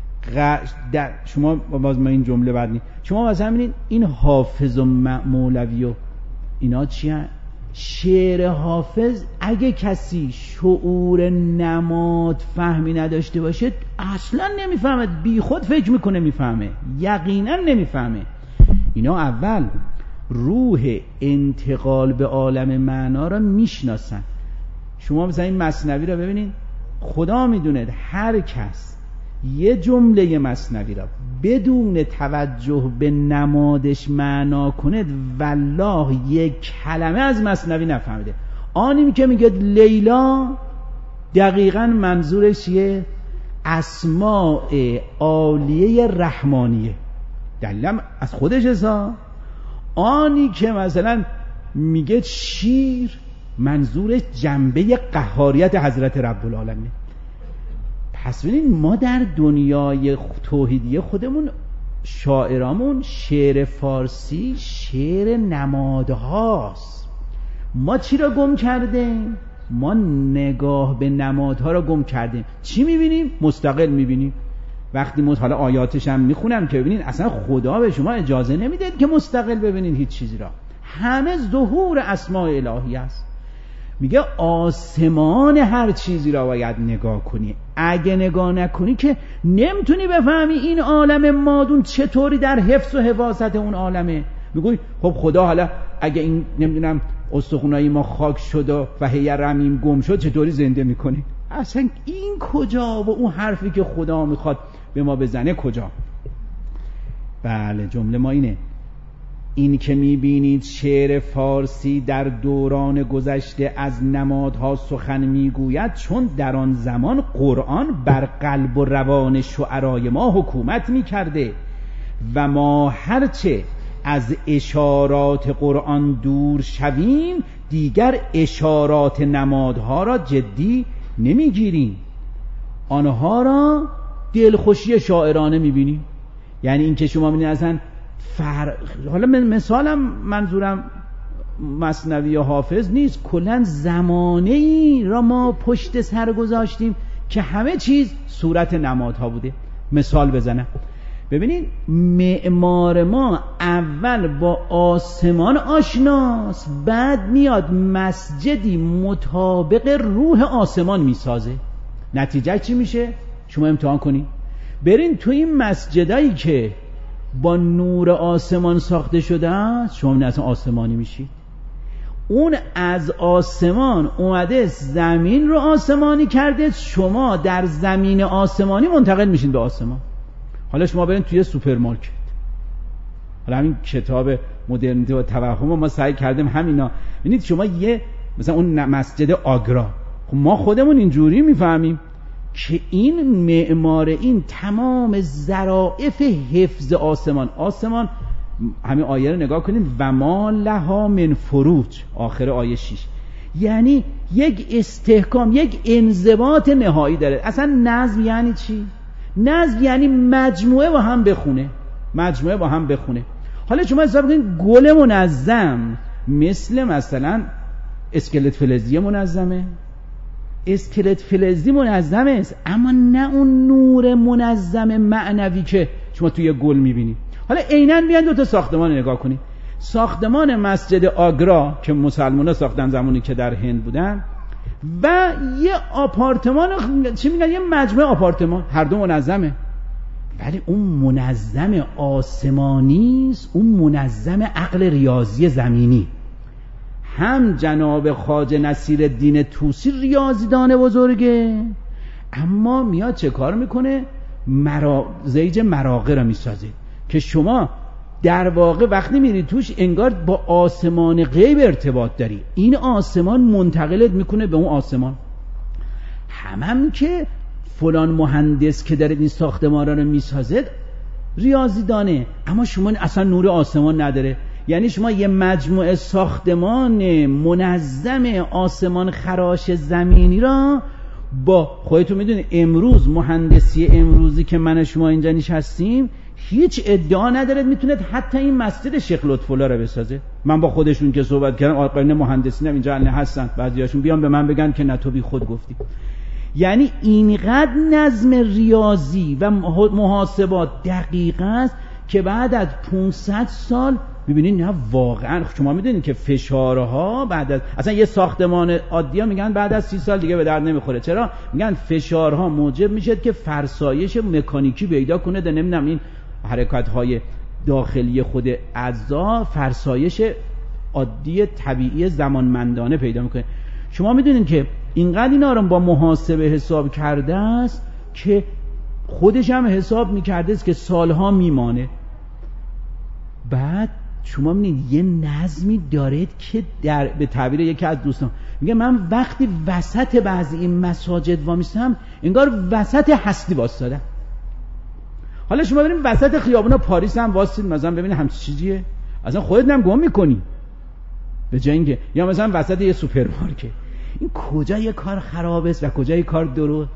شما باز ما این جمله بعد نید، شما مثلا ببینید این حافظ و مولوی و اینا چی هست؟ شعر حافظ اگه کسی شعور نماد فهمی نداشته باشه اصلا نمیفهمه، بی خود فکر میکنه میفهمه، یقینا نمیفهمه. اینا اول روح انتقال به عالم معنا را میشناسن. شما مثلا این مثنوی را ببینید، خدا میدونه هر کس یه جمله مثنوی را بدون توجه به نمادش معنا کنه والله یک کلمه از مثنوی نفهمیده. آنی که میگه لیلا دقیقاً منظورش یه اسماء عالیه رحمانیه، دلیلم از خودش هست. آنی که مثلا میگه شیر منظورش جنبه قهاریت حضرت رب العالمین. پس ببینید ما در دنیای توحیدی خودمون شاعرامون شعر فارسی شعر نمادهاست. ما چی را گم کردیم؟ ما نگاه به نمادها را گم کردیم. چی میبینیم؟ مستقل میبینیم. وقتی حالا آیاتش هم میخونم که ببینید اصلا خدا به شما اجازه نمیده که مستقل ببینید هیچ چیزی را، همه ظهور اسماء الهی است. میگه آسمان هر چیزی را باید نگاه کنی، اگه نگاه نکنی که نمیتونی بفهمی این عالم مادون چطوری در حفظ و حفاظت اون عالمه. میگوی خب خدا حالا اگه این نمیدونم استخونای ما خاک شد و هی رمیم گم شد چطوری زنده میکنی؟ اصلا این کجا و اون حرفی که خدا میخواد به ما بزنه کجا؟ بله جمله ما اینه، این که میبینید شعر فارسی در دوران گذشته از نمادها سخن میگوید چون در آن زمان قرآن بر قلب و روان شعرای ما حکومت میکرده و ما هرچه از اشارات قرآن دور شویم دیگر اشارات نمادها را جدی نمیگیریم، آنها را دلخوشی شاعرانه میبینیم. یعنی این که شما میبینید اصلا حالا مثالم منظورم مثنوی یا حافظ نیست، کلن زمانه ای را ما پشت سر گذاشتیم که همه چیز صورت نمادها بوده. مثال بزنم، ببینید معمار ما اول با آسمان آشناست، بعد میاد مسجدی مطابق روح آسمان میسازه. نتیجه چی میشه؟ شما امتحان کنید، برین تو این مسجدایی که با نور آسمان ساخته شده است، شما اصلا آسمانی میشید. اون از آسمان اومده زمین رو آسمانی کرده، شما در زمین آسمانی منتقل میشین به آسمان. حالا شما برین توی سوپرمارکت، حالا همین کتاب مدرنیته و توهم ما سعی کردیم همینا. ببینید شما یه مثلا اون مسجد آگرا، خب ما خودمون اینجوری میفهمیم که این معمار این تمام ظرافت حفظ آسمان همین آیه رو نگاه کنید، و ما لها من فروج، آخر آیه 6. یعنی یک استحکام، یک انضباط نهایی داره. اصلا نظم یعنی چی؟ نظم یعنی مجموعه با هم بخونه. حالا شما حساب کنید گل منظم مثلا اسکلت فلزی منظمه، اسکلت فلزی منظمه است، اما نه اون نور منظم معنوی که شما توی گل میبینید. حالا عیناً بیان دو تا ساختمان نگاه کنید. ساختمان مسجد آگرا که مسلمان‌ها ساختن زمانی که در هند بودن و یه آپارتمان، چی میگن، یه مجموعه آپارتمان، هر دو منظمه، ولی اون منظم آسمانی است، اون منظم عقل ریاضی زمینی. هم جناب خواجه نصیرالدین طوسی ریاضیدان بزرگه، اما میاد چه کار میکنه؟ زیج مراغه را میسازه که شما در واقع وقتی میری توش انگار با آسمان غیب ارتباط داری. این آسمان منتقلت میکنه به اون آسمان. هم که فلان مهندس که داره این ساختمان رو میسازه ریاضیدانه، اما شما اصلا نور آسمان نداره. یعنی شما یه مجموعه ساختمان منظم آسمان خراش زمینی را با خودتون میدونید امروز مهندسی امروزی که من شما اینجا نشستیم هیچ ادعا ندارد میتونید حتی این مسجد شیخ لطف‌الله رو بسازه. من با خودشون که صحبت کردم، آقایون مهندسین اینجا هستن، بعضیاشون بیان به من بگن که نه تو بی خود گفتی. یعنی اینقدر نظم ریاضی و محاسبات دقیق است که بعد از 500 سال ببینید نه واقعا شما میدونید که فشارها بعد از اصلا یه ساختمان عادی ها میگن بعد از 30 سال دیگه به درد نمیخوره. چرا؟ میگن فشارها موجب میشه که فرسایش مکانیکی پیدا کنه، ده نمیدونم این حرکت های داخلی خود اعضا فرسایش عادی طبیعی زمانمندانه پیدا میکنه. شما میدونید که اینقدر اینا رو با محاسبه حساب کرده است که خودش هم حساب میکرده است که سالها میمانه. بعد شما میبینید یه نظمی دارید که به تعبیر یکی از دوستان میگه من وقتی وسط بعضی این مساجد وامیستم انگار وسط هستی واسطادم. حالا شما بریم وسط خیابونا پاریس هم واسطید مثلا ببینید همچین چیزیه، اصلا خودت هم گم میکنی به جای اینکه، یا مثلا وسط یه سوپرمارکت. این کجا یه کار خرابه است و کجا یه کار درست؟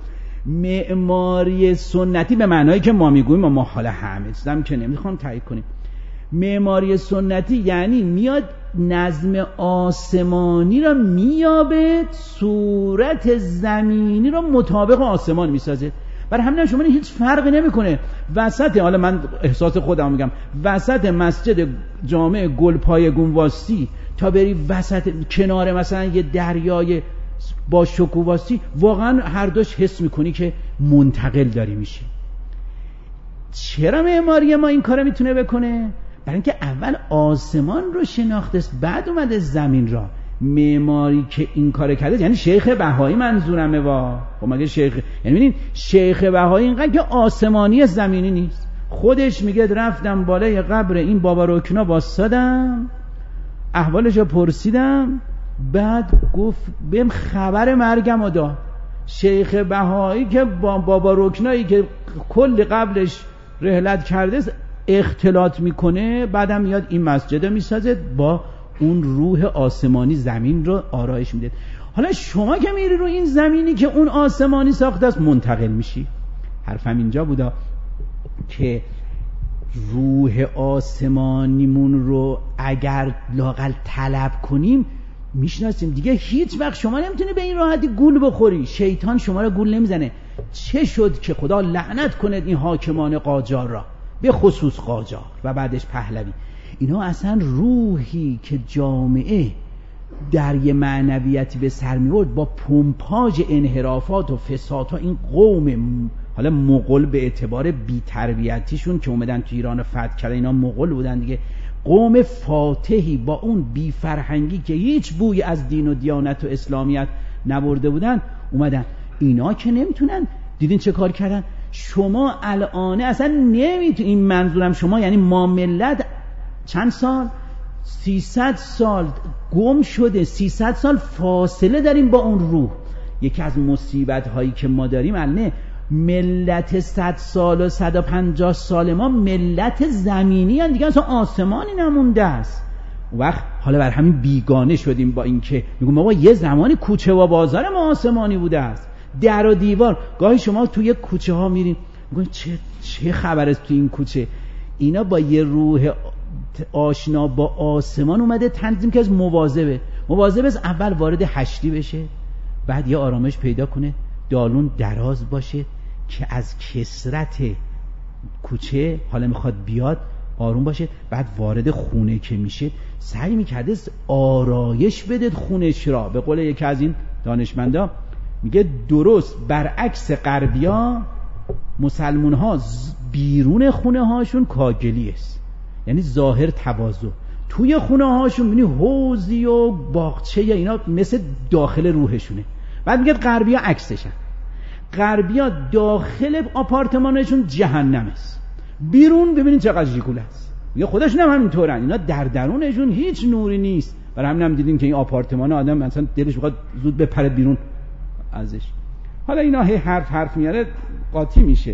معماری سنتی به معنایی که ما میگوییم، ما حالا همه چیزام که نمیخوام تایید کنیم. معماری سنتی یعنی میاد نظم آسمانی را میابه، صورت زمینی را مطابق آسمان میسازه. برای همین شما هیچ فرقی نمیکنه وسط، حالا من احساس خودم میگم، وسط مسجد جامع گلپای گونواسی تا بری وسط کنار مثلا یه دریای با شکوواسی، واقعا هر دوش حس میکنی که منتقل داری میشی. چرا معماری ما این کارو میتونه بکنه؟ برای اینکه اول آسمان رو شناخته است، بعد اومده زمین را. معماری که این کار کرده یعنی شیخ بهایی منظورمه. خب مگه شیخ، یعنی ببینید شیخ بهایی اینقدر که آسمانی زمینی نیست. خودش میگه رفتم بالای قبر این بابا رکنا واسادم، احوالشو پرسیدم، بعد گفت بهم خبر مرگمو داد. شیخ بهایی که با بابا رکنایی که کل قبلش رحلت کرده اختلاط میکنه، بعدم میاد این مسجد میسازه با اون روح آسمانی زمین رو آرایش میده. حالا شما که میری رو این زمینی که اون آسمانی ساخته است منتقل میشی. حرفم اینجا بودا که روح آسمانیمون رو اگر لااقل طلب کنیم میشناسیم دیگه. هیچ وقت شما نمیتونی به این راحتی گول بخوری. شیطان شما رو گول نمیزنه. چه شد که خدا لعنت کنه این حاکمان قاجار را، به خصوص قاجار و بعدش پهلوی. اینا اصلا روحی که جامعه در یه معنویتی به سر میورد با پمپاژ انحرافات و فسادها، این قوم حالا مغول به اعتبار بی تربیتیشون که اومدن تو ایران فتح کردن، اینا مغول بودن دیگه، قوم فاتحی با اون بی فرهنگی که هیچ بوی از دین و دیانت و اسلامیت نبرده بودن اومدن. اینا که نمیتونن، دیدین چه کار کردن؟ شما الان اصلا نمیتونین، این منظورم شما یعنی ما ملت چند سال 300 سال گم شده، 300 سال فاصله داریم با اون روح. یکی از مصیبت هایی که ما داریم الان ملت 100 سال و 150 سال ما ملت زمینی هن دیگه، اصلا آسمانی نمونده است. وقت حالا بر همین بیگانه شدیم با اینکه میگم بابا یه زمانی کوچه و بازار ما آسمانی بوده است، در و دیوار. گاهی شما توی کوچه ها میرین میگن چه خبر است تو این کوچه؟ اینا با یه روح آشنا با آسمان اومده تنظیم که از مواظبه اول وارد هشتی بشه، بعد یه آرامش پیدا کنه، دالون دراز باشه که از کثرت کوچه حالا میخواد بیاد آروم باشه. بعد وارد خونه که میشه سعی میکرده آرایش بده خونش را. به قول یکی از این دانشمندا میگه درست برعکس غربیا مسلمون ها بیرون خونه هاشون کاگلی است، یعنی ظاهر تواضع، توی خونه هاشون میبینی حوضی و باغچه یا اینا مثل داخل روحشونه. بعد میگه غربیا عکسشن، غربیا داخل آپارتمانشون جهنم است، بیرون ببینید چقدر ژیکوله است. میگه خودشون هم همینطورن، اینا در درونشون هیچ نوری نیست. برای همین هم دیدیم که این آپارتمان آدم مثلا دلش میخواد زود بپره بیرون ازش. حالا اینا حرف میاره قاطی میشه.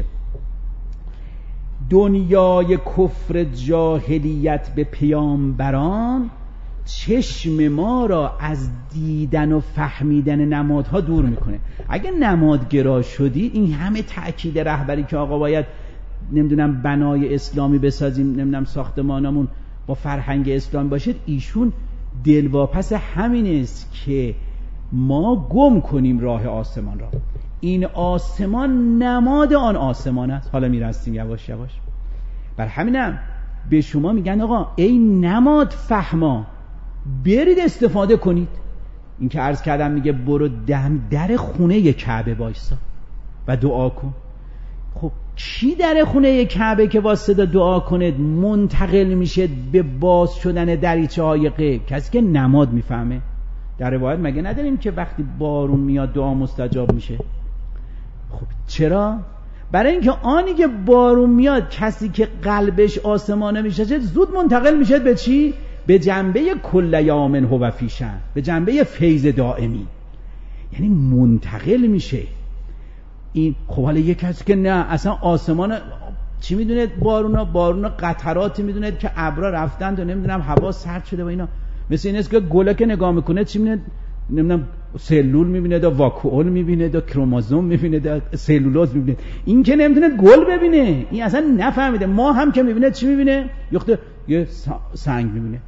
دنیای کفر جاهلیت به پیامبران چشم ما را از دیدن و فهمیدن نمادها دور میکنه. اگه نمادگرا شدی، این همه تأکید رهبری که آقا باید نمیدونم بنای اسلامی بسازیم، نمیدونم ساختمانمون با فرهنگ اسلامی باشه، ایشون دلواپس همین است که ما گم کنیم راه آسمان را. این آسمان نماد آن آسمان است. حالا میرسیم یواش یواش. بر همینم به شما میگن آقا ای نماد فهما برید استفاده کنید. این که عرض کردم میگه برو در خونه کعبه وایسا و دعا کن. خب کی در خونه کعبه که واسطه دعا کنه منتقل میشه به باز شدن دریچه های غیب؟ کسی که نماد میفهمه. در روایت مگه نداریم که وقتی بارون میاد دعا مستجاب میشه؟ خب چرا؟ برای اینکه آنی که بارون میاد، کسی که قلبش آسمانه میشه زود منتقل میشه به چی؟ به جنبه کل یوم هو فیشن، به جنبه فیض دائمی، یعنی منتقل میشه. این خب حالا یک کسی که نه اصلا آسمان چی میدونه، بارون قطراتی میدونه که ابرا رفتند و نمیدونم هوا سرد شده و اینا، مثل این است که گله که نگاه میکنه چی میبینه، نمیدونم سلول میبینه، دا واکوئول میبینه، دا کروموزوم میبینه، دا سلولوز میبینه. این که نمیتونه گل ببینه، این اصلا نفهمیده. ما هم که میبینه چی میبینه؟ یه سنگ میبینه.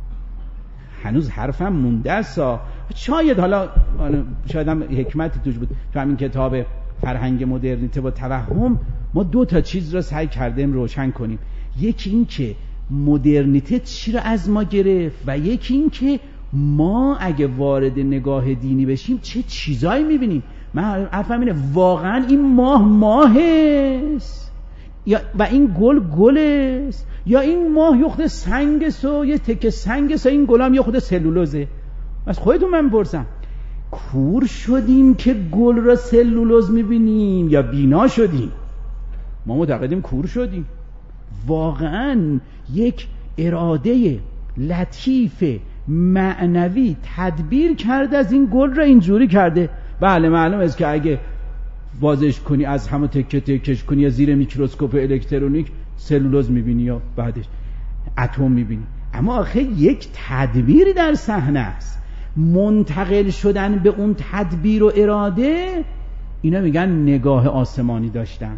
هنوز حرفم مونده است. شاید حالا شاید هم حکمتی توش بود تو همین کتاب فرهنگ مدرنیته با توهم. ما دو تا چیز را سعی کردیم روشن کنیم. یکی این که مدرنیته چی را از ما گرفت و یکی این که ما اگه وارد نگاه دینی بشیم چه چیزایی میبینیم. من حرفم اینه واقعا این ماه است یا و این گل است، یا این ماه یه خود سنگ است و یه تکه سنگ است و این گلام یه خود سلولوزه. از خودتون من بپرسم، کور شدیم که گل را سلولوز میبینیم یا بینا شدیم؟ ما معتقدیم کور شدیم. واقعا یک اراده لطیف معنوی تدبیر کرده از این گل را اینجوری کرده. بله معلوم است که اگه بازش کنی از همون تکه تکش کنی یا زیر میکروسکوپ الکترونیک سلولوز میبینی یا بعدش اتم میبینی، اما آخه یک تدبیری در صحنه است. منتقل شدن به اون تدبیر و اراده، اینا میگن نگاه آسمانی داشتن.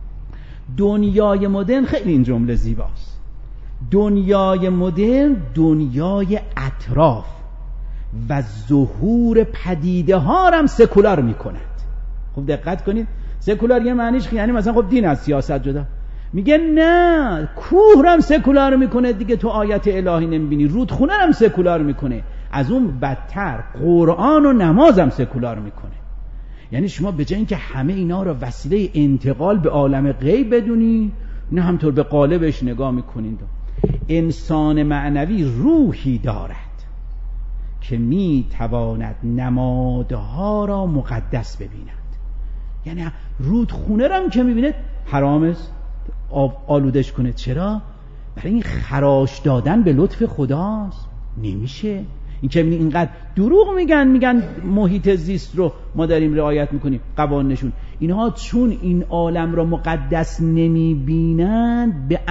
دنیای مدرن خیلی این جمله زیباست. دنیای مدرن دنیای اطراف و ظهور پدیده ها هم سکولار میکند. خب دقت کنید، سکولار یه معنیش یعنی مثلا خب دین از سیاست جدا. میگه نه، کوه هم سکولار میکنه دیگه. تو آیت الهی نمیبینی؟ رودخونه هم سکولار میکنه. از اون بدتر قرآن و نماز هم سکولار میکنه. یعنی شما به جای اینکه همه اینا رو وسیله انتقال به عالم غیب بدونی، نه همطور به قالبش نگاه میکنید. انسان معنوی روحی دارد که میتواند نمادها را مقدس ببیند. یعنی رودخونه رو هم که میبینه حرام است آلودش کنه. چرا؟ برای این خراش دادن به لطف خداست. نمیشه. این که اینقدر دروغ میگن محیط زیست رو ما داریم رعایت میکنیم، قوانینشون، اینها چون این عالم را مقدس نمیبینند به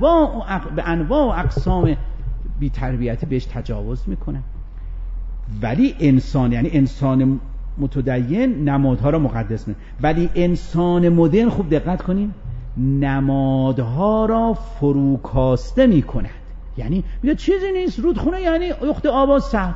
انواع و اقسام بی تربیتی بهش تجاوز میکنن. ولی انسان، یعنی انسان متدین، نمادها را مقدس میکنه. ولی انسان مدرن، خوب دقت کنین، نمادها را فروکاسته میکند. یعنی میگه چیزی نیست، رودخونه یعنی یخت آب سد.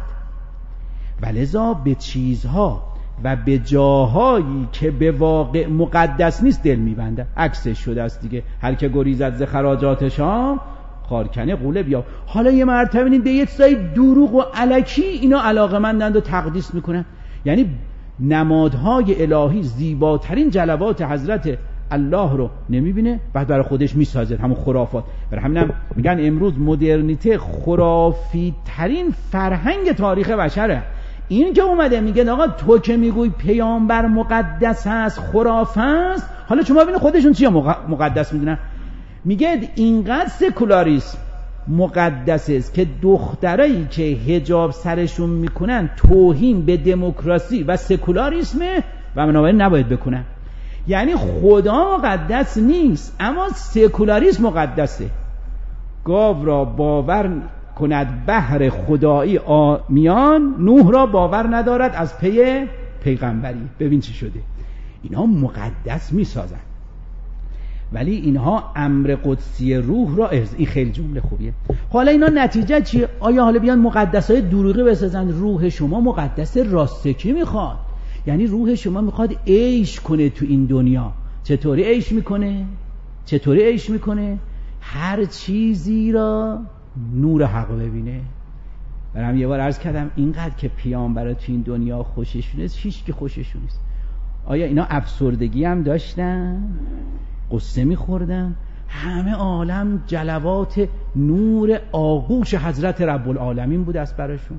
ولذا به چیزها و به جاهایی که به واقع مقدس نیست دل میبنده. عکسش شده است دیگه. هر که گریزد ز خراجات شام خارکنه قوله بیا. حالا یه مرتبه ببینید به یه چیزای دروغ و الکی اینا علاقه‌مندند و تقدیس میکنن. یعنی نمادهای الهی زیباترین جلوات حضرت الله رو نمیبینه، بعد برای خودش میسازه همون خرافات. برای همینم میگن امروز مدرنیته خرافی ترین فرهنگ تاریخ بشره. این که اومده میگه آقا تو که میگوی پیامبر مقدس است خرافه است، حالا شما ببینید خودشون چی مقدس میدونن. میگه اینقدر سکولاریسم مقدس است که دخترایی که حجاب سرشون میکنن توهین به دموکراسی و سکولاریسمه و بنابراین نباید بکنن. یعنی خدا مقدس نیست اما سکولاریسم مقدسه. گاو را باور کند بحر خدایی آمیان، نوح را باور ندارد از پی پیغمبری. ببین چی شده، اینها مقدس میسازن ولی اینها امر قدسی روح را این خیلی جمله خوبیه. حالا اینا نتیجه چیه؟ آیا حالا بیان مقدسای دروغی بسازن؟ روح شما مقدس راستکی میخواد، یعنی روح شما میخواد عیش کنه تو این دنیا. چطوری عیش میکنه؟ چطوری عیش میکنه؟ هر چیزی را نور حق ببینه. برام یه بار عرض کردم اینقدر که پیامبر تو این دنیا خوششون است، هیچ کی خوششون نیست. آیا اینا افسردگی هم داشتن؟ قصه میخوردن؟ همه عالم جلوات نور آغوش حضرت رب العالمین بود است براشون.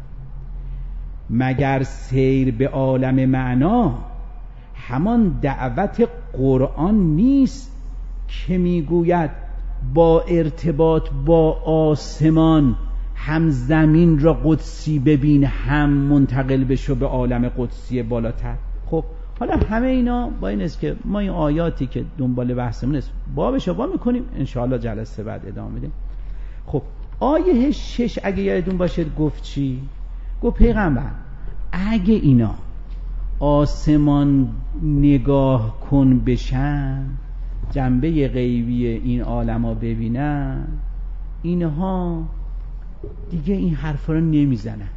مگر سیر به عالم معنا همان دعوت قرآن نیست که میگوید با ارتباط با آسمان هم زمین را قدسی ببین هم منتقل بشو به عالم قدسی بالاتر. خب حالا همه اینا با این است که ما این آیاتی که دنبال بحثمون است بابش رو میکنیم، انشاءالله جلسه بعد ادامه میدیم. خب آیه 6 اگه یادتون باشه گفت چی؟ گفت پیغمبر اگه اینا آسمان نگاه کن بشن، جنبه غیبی این عالم‌ها ببینن، اینها دیگه این حرفا رو نمیزنن.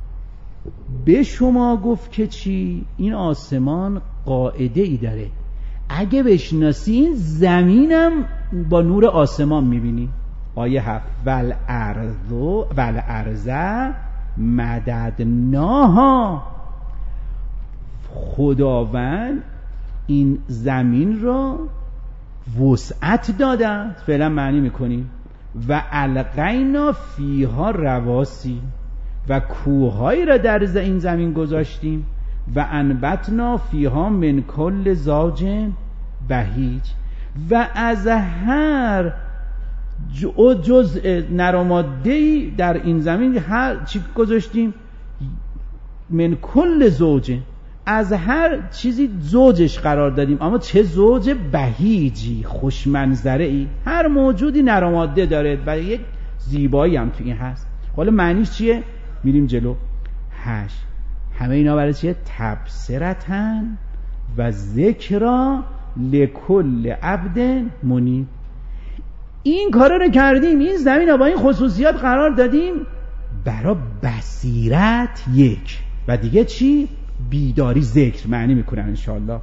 به شما گفت که چی؟ این آسمان قاعده ای داره، اگه بشناسی این زمینم با نور آسمان میبینی. آیه 7 والارض مددناها، خداوند این زمین را وسعت دادن. فعلا معنی میکنیم و القینا فیها رواسی، و کوههایی را در این زمین گذاشتیم و انبتنا فیها من کل زوج بهیج، و از هر جزء نرماده‌ای در این زمین هر چی گذاشتیم، من کل زوج، از هر چیزی زوجش قرار دادیم، اما چه زوج بهیجی، خوشمنظره‌ای. هر موجودی نرماده داره و یک زیبایی هم تو این هست. حالا معنیش چیه؟ میریم جلو. 8 همه اینا برای چیه؟ تبصرتن و ذکرا لکل عبد منیب. این کارا رو کردیم، این زمین رو با این خصوصیات قرار دادیم برای بصیرت یک، و دیگه چی؟ بیداری. ذکر معنی میکنن انشاءالله.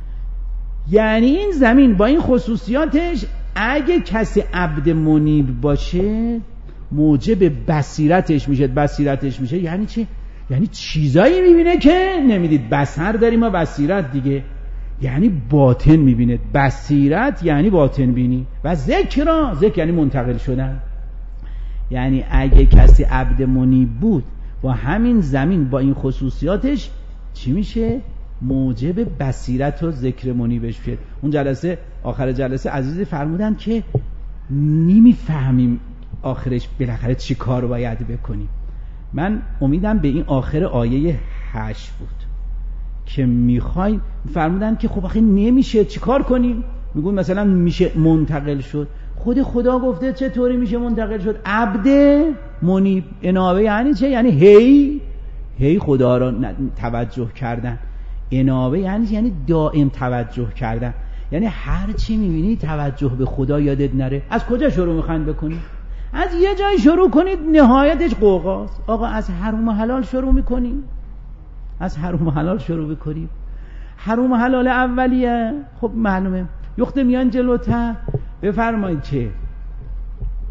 یعنی این زمین با این خصوصیاتش اگه کسی عبد منیب باشه موجب بصیرتش میشه. یعنی چی؟ یعنی چیزایی میبینه که نمیدید. بصر داریم ما بصیرت دیگه، یعنی باطن میبینه. بصیرت یعنی باطن بینی. و ذکر یعنی منتقل شدن. یعنی اگه کسی عبد منیب بود با همین زمین با این خصوصیاتش چی میشه؟ موجب بصیرت و ذکر منیبش میشه. اون جلسه آخر جلسه عزیزی فرمودن که نمیفهمیم آخرش بالاخره چی کار باید بکنیم. من امیدم به این آخر آیه 8 بود که میخواین، فرمودن که خب آخه نمیشه چی کار کنیم؟ میگون مثلا میشه منتقل شد. خود خدا گفته چطوری میشه منتقل شد؟ عبد منیب. انابه یعنی چه؟ یعنی هی خدا را توجه کردن. انابه یعنی دائم توجه کردن، یعنی هر چی میبینی توجه به خدا یادت نره. از کجا شروع میخواین بکنید؟ از یه جای شروع کنید نهایتش قوقاست. آقا از حرام و حلال شروع میکنیم، از حرام و حلال شروع بکنیم. حرام و حلال اولیه خب معلومه. یخته میان جلوتر بفرمایید که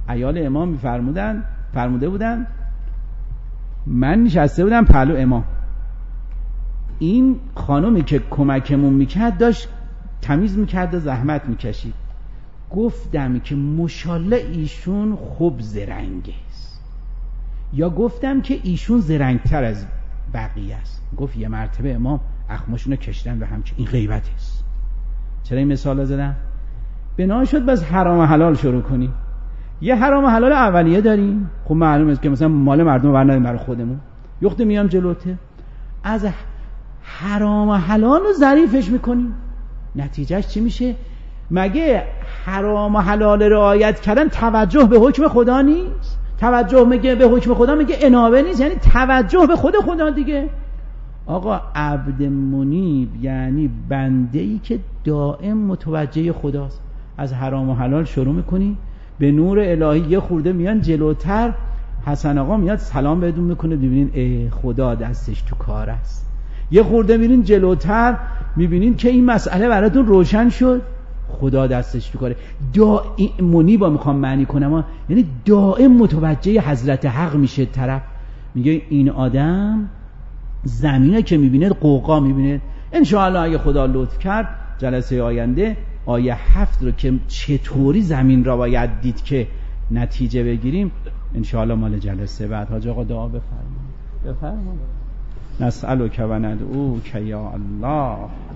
عیال امام فرموده بودن من نشسته بودم پهلو امام، این خانومی که کمکمون میکرد داشت تمیز میکرد و زحمت میکشید. گفتم که مشالله ایشون خوب زرنگه است، یا گفتم که ایشون زرنگتر از بقیه است. گفت یه مرتبه امام اخماشونو کشتن به هم که این غیبت است. چرا این مثال زدم؟ بنا شد بس حرام و حلال شروع کنیم. یه حرام و حلال اولیه داریم، خب معلومه که مثلا مال مردم رو برنداریم برای خودمون، یخته میام جلوته از حرام و حلال رو ظریفش میکنیم، نتیجهش چی میشه؟ مگه حرام و حلال رعایت کردن توجه به حکم خدا نیست؟ توجه میگه به حکم خدا میگه انابه نیست، یعنی توجه به خود خدا دیگه. آقا عبد منیب یعنی بنده‌ای که دائم متوجه خداست. از حرام و حلال شروع میکنی، به نور الهی یه خورده میان جلوتر، حسن آقا میاد سلام بهتون میکنه، ببینین خدا دستش تو کار است. یه خورده میرین جلوتر میبینین که این مسئله براتون روشن شد، خدا دستش تو کاره. دائم منیبا میخوام معنی کنم، یعنی دائم متوجه حضرت حق میشه طرف. میگه این آدم زمینه که میبینه قوقا میبینه. انشاءالله اگه خدا لطف کرد جلسه آینده آیه 7 رو که چطوری زمین را باید دید که نتیجه بگیریم انشاءالله مال جلسه بعد. حاج آقا دعا بفرمایید. نسألک و ندعوک یا الله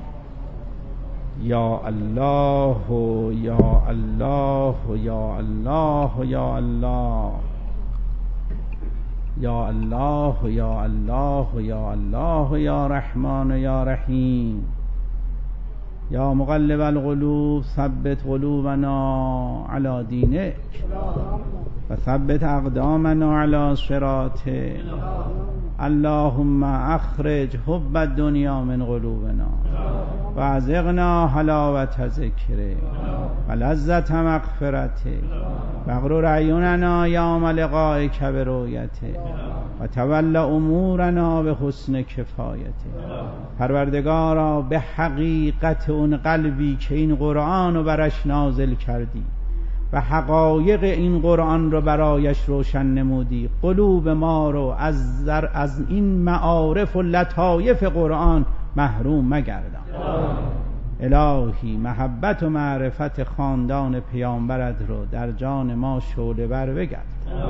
یا الله یا الله یا الله یا الله یا الله یا الله یا الله یا رحمان یا رحیم یا مقلب القلوب ثبت قلوبنا علی دینک و ثبت اقدامنا علی صراطک. اللهم اخرج حب الدنیا من قلوبنا و ازغنا حلاوت ذکرک و لذت مغفرتک و اغرر اعیننا یوم لقائک برؤیتک و تول امورنا به حسن کفایتک. پروردگارا به حقیقت اون قلبی که این قرآن رو برش نازل کردی و حقایق این قرآن رو برایش روشن نمودی، قلوب ما رو از این معارف و لطایف قرآن محروم مگردان. الهی محبت و معرفت خاندان پیامبرت رو در جان ما شعله ور بگرد.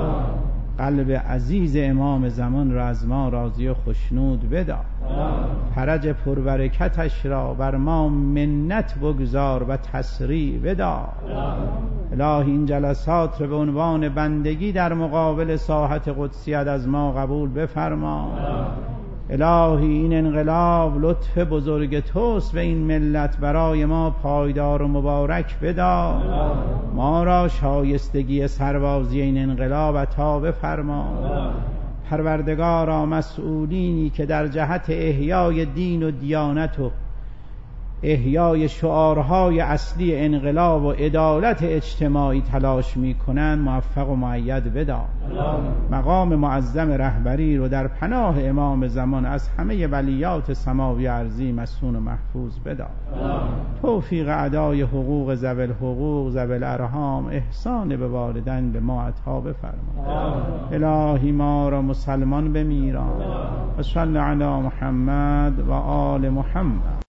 قلب عزیز امام زمان را از ما راضی و خشنود بدار. فرج پربرکتش را بر ما منت بگذار و تسریع بدار. الهی این جلسات رو به عنوان بندگی در مقابل ساحت قدسیت از ما قبول بفرما. الهی این انقلاب لطف بزرگ توست و این ملت برای ما پایدار و مبارک بدار. ما را شایستگی سربازی این انقلاب عطا بفرما. پروردگارا مسئولینی که در جهت احیای دین و دیانت و احیای شعارهای اصلی انقلاب و عدالت اجتماعی تلاش میکنن موفق و مؤید بدار. مقام معظم رهبری رو در پناه امام زمان از همه بلیات سماوی ارضی مسون و محفوظ بدار. توفیق ادای حقوق ذوی الحقوق ذوی الارحام، احسان به والدین به ما عطا بفرما. الهی ما را مسلمان بمیران. و صلی علی محمد و آل محمد.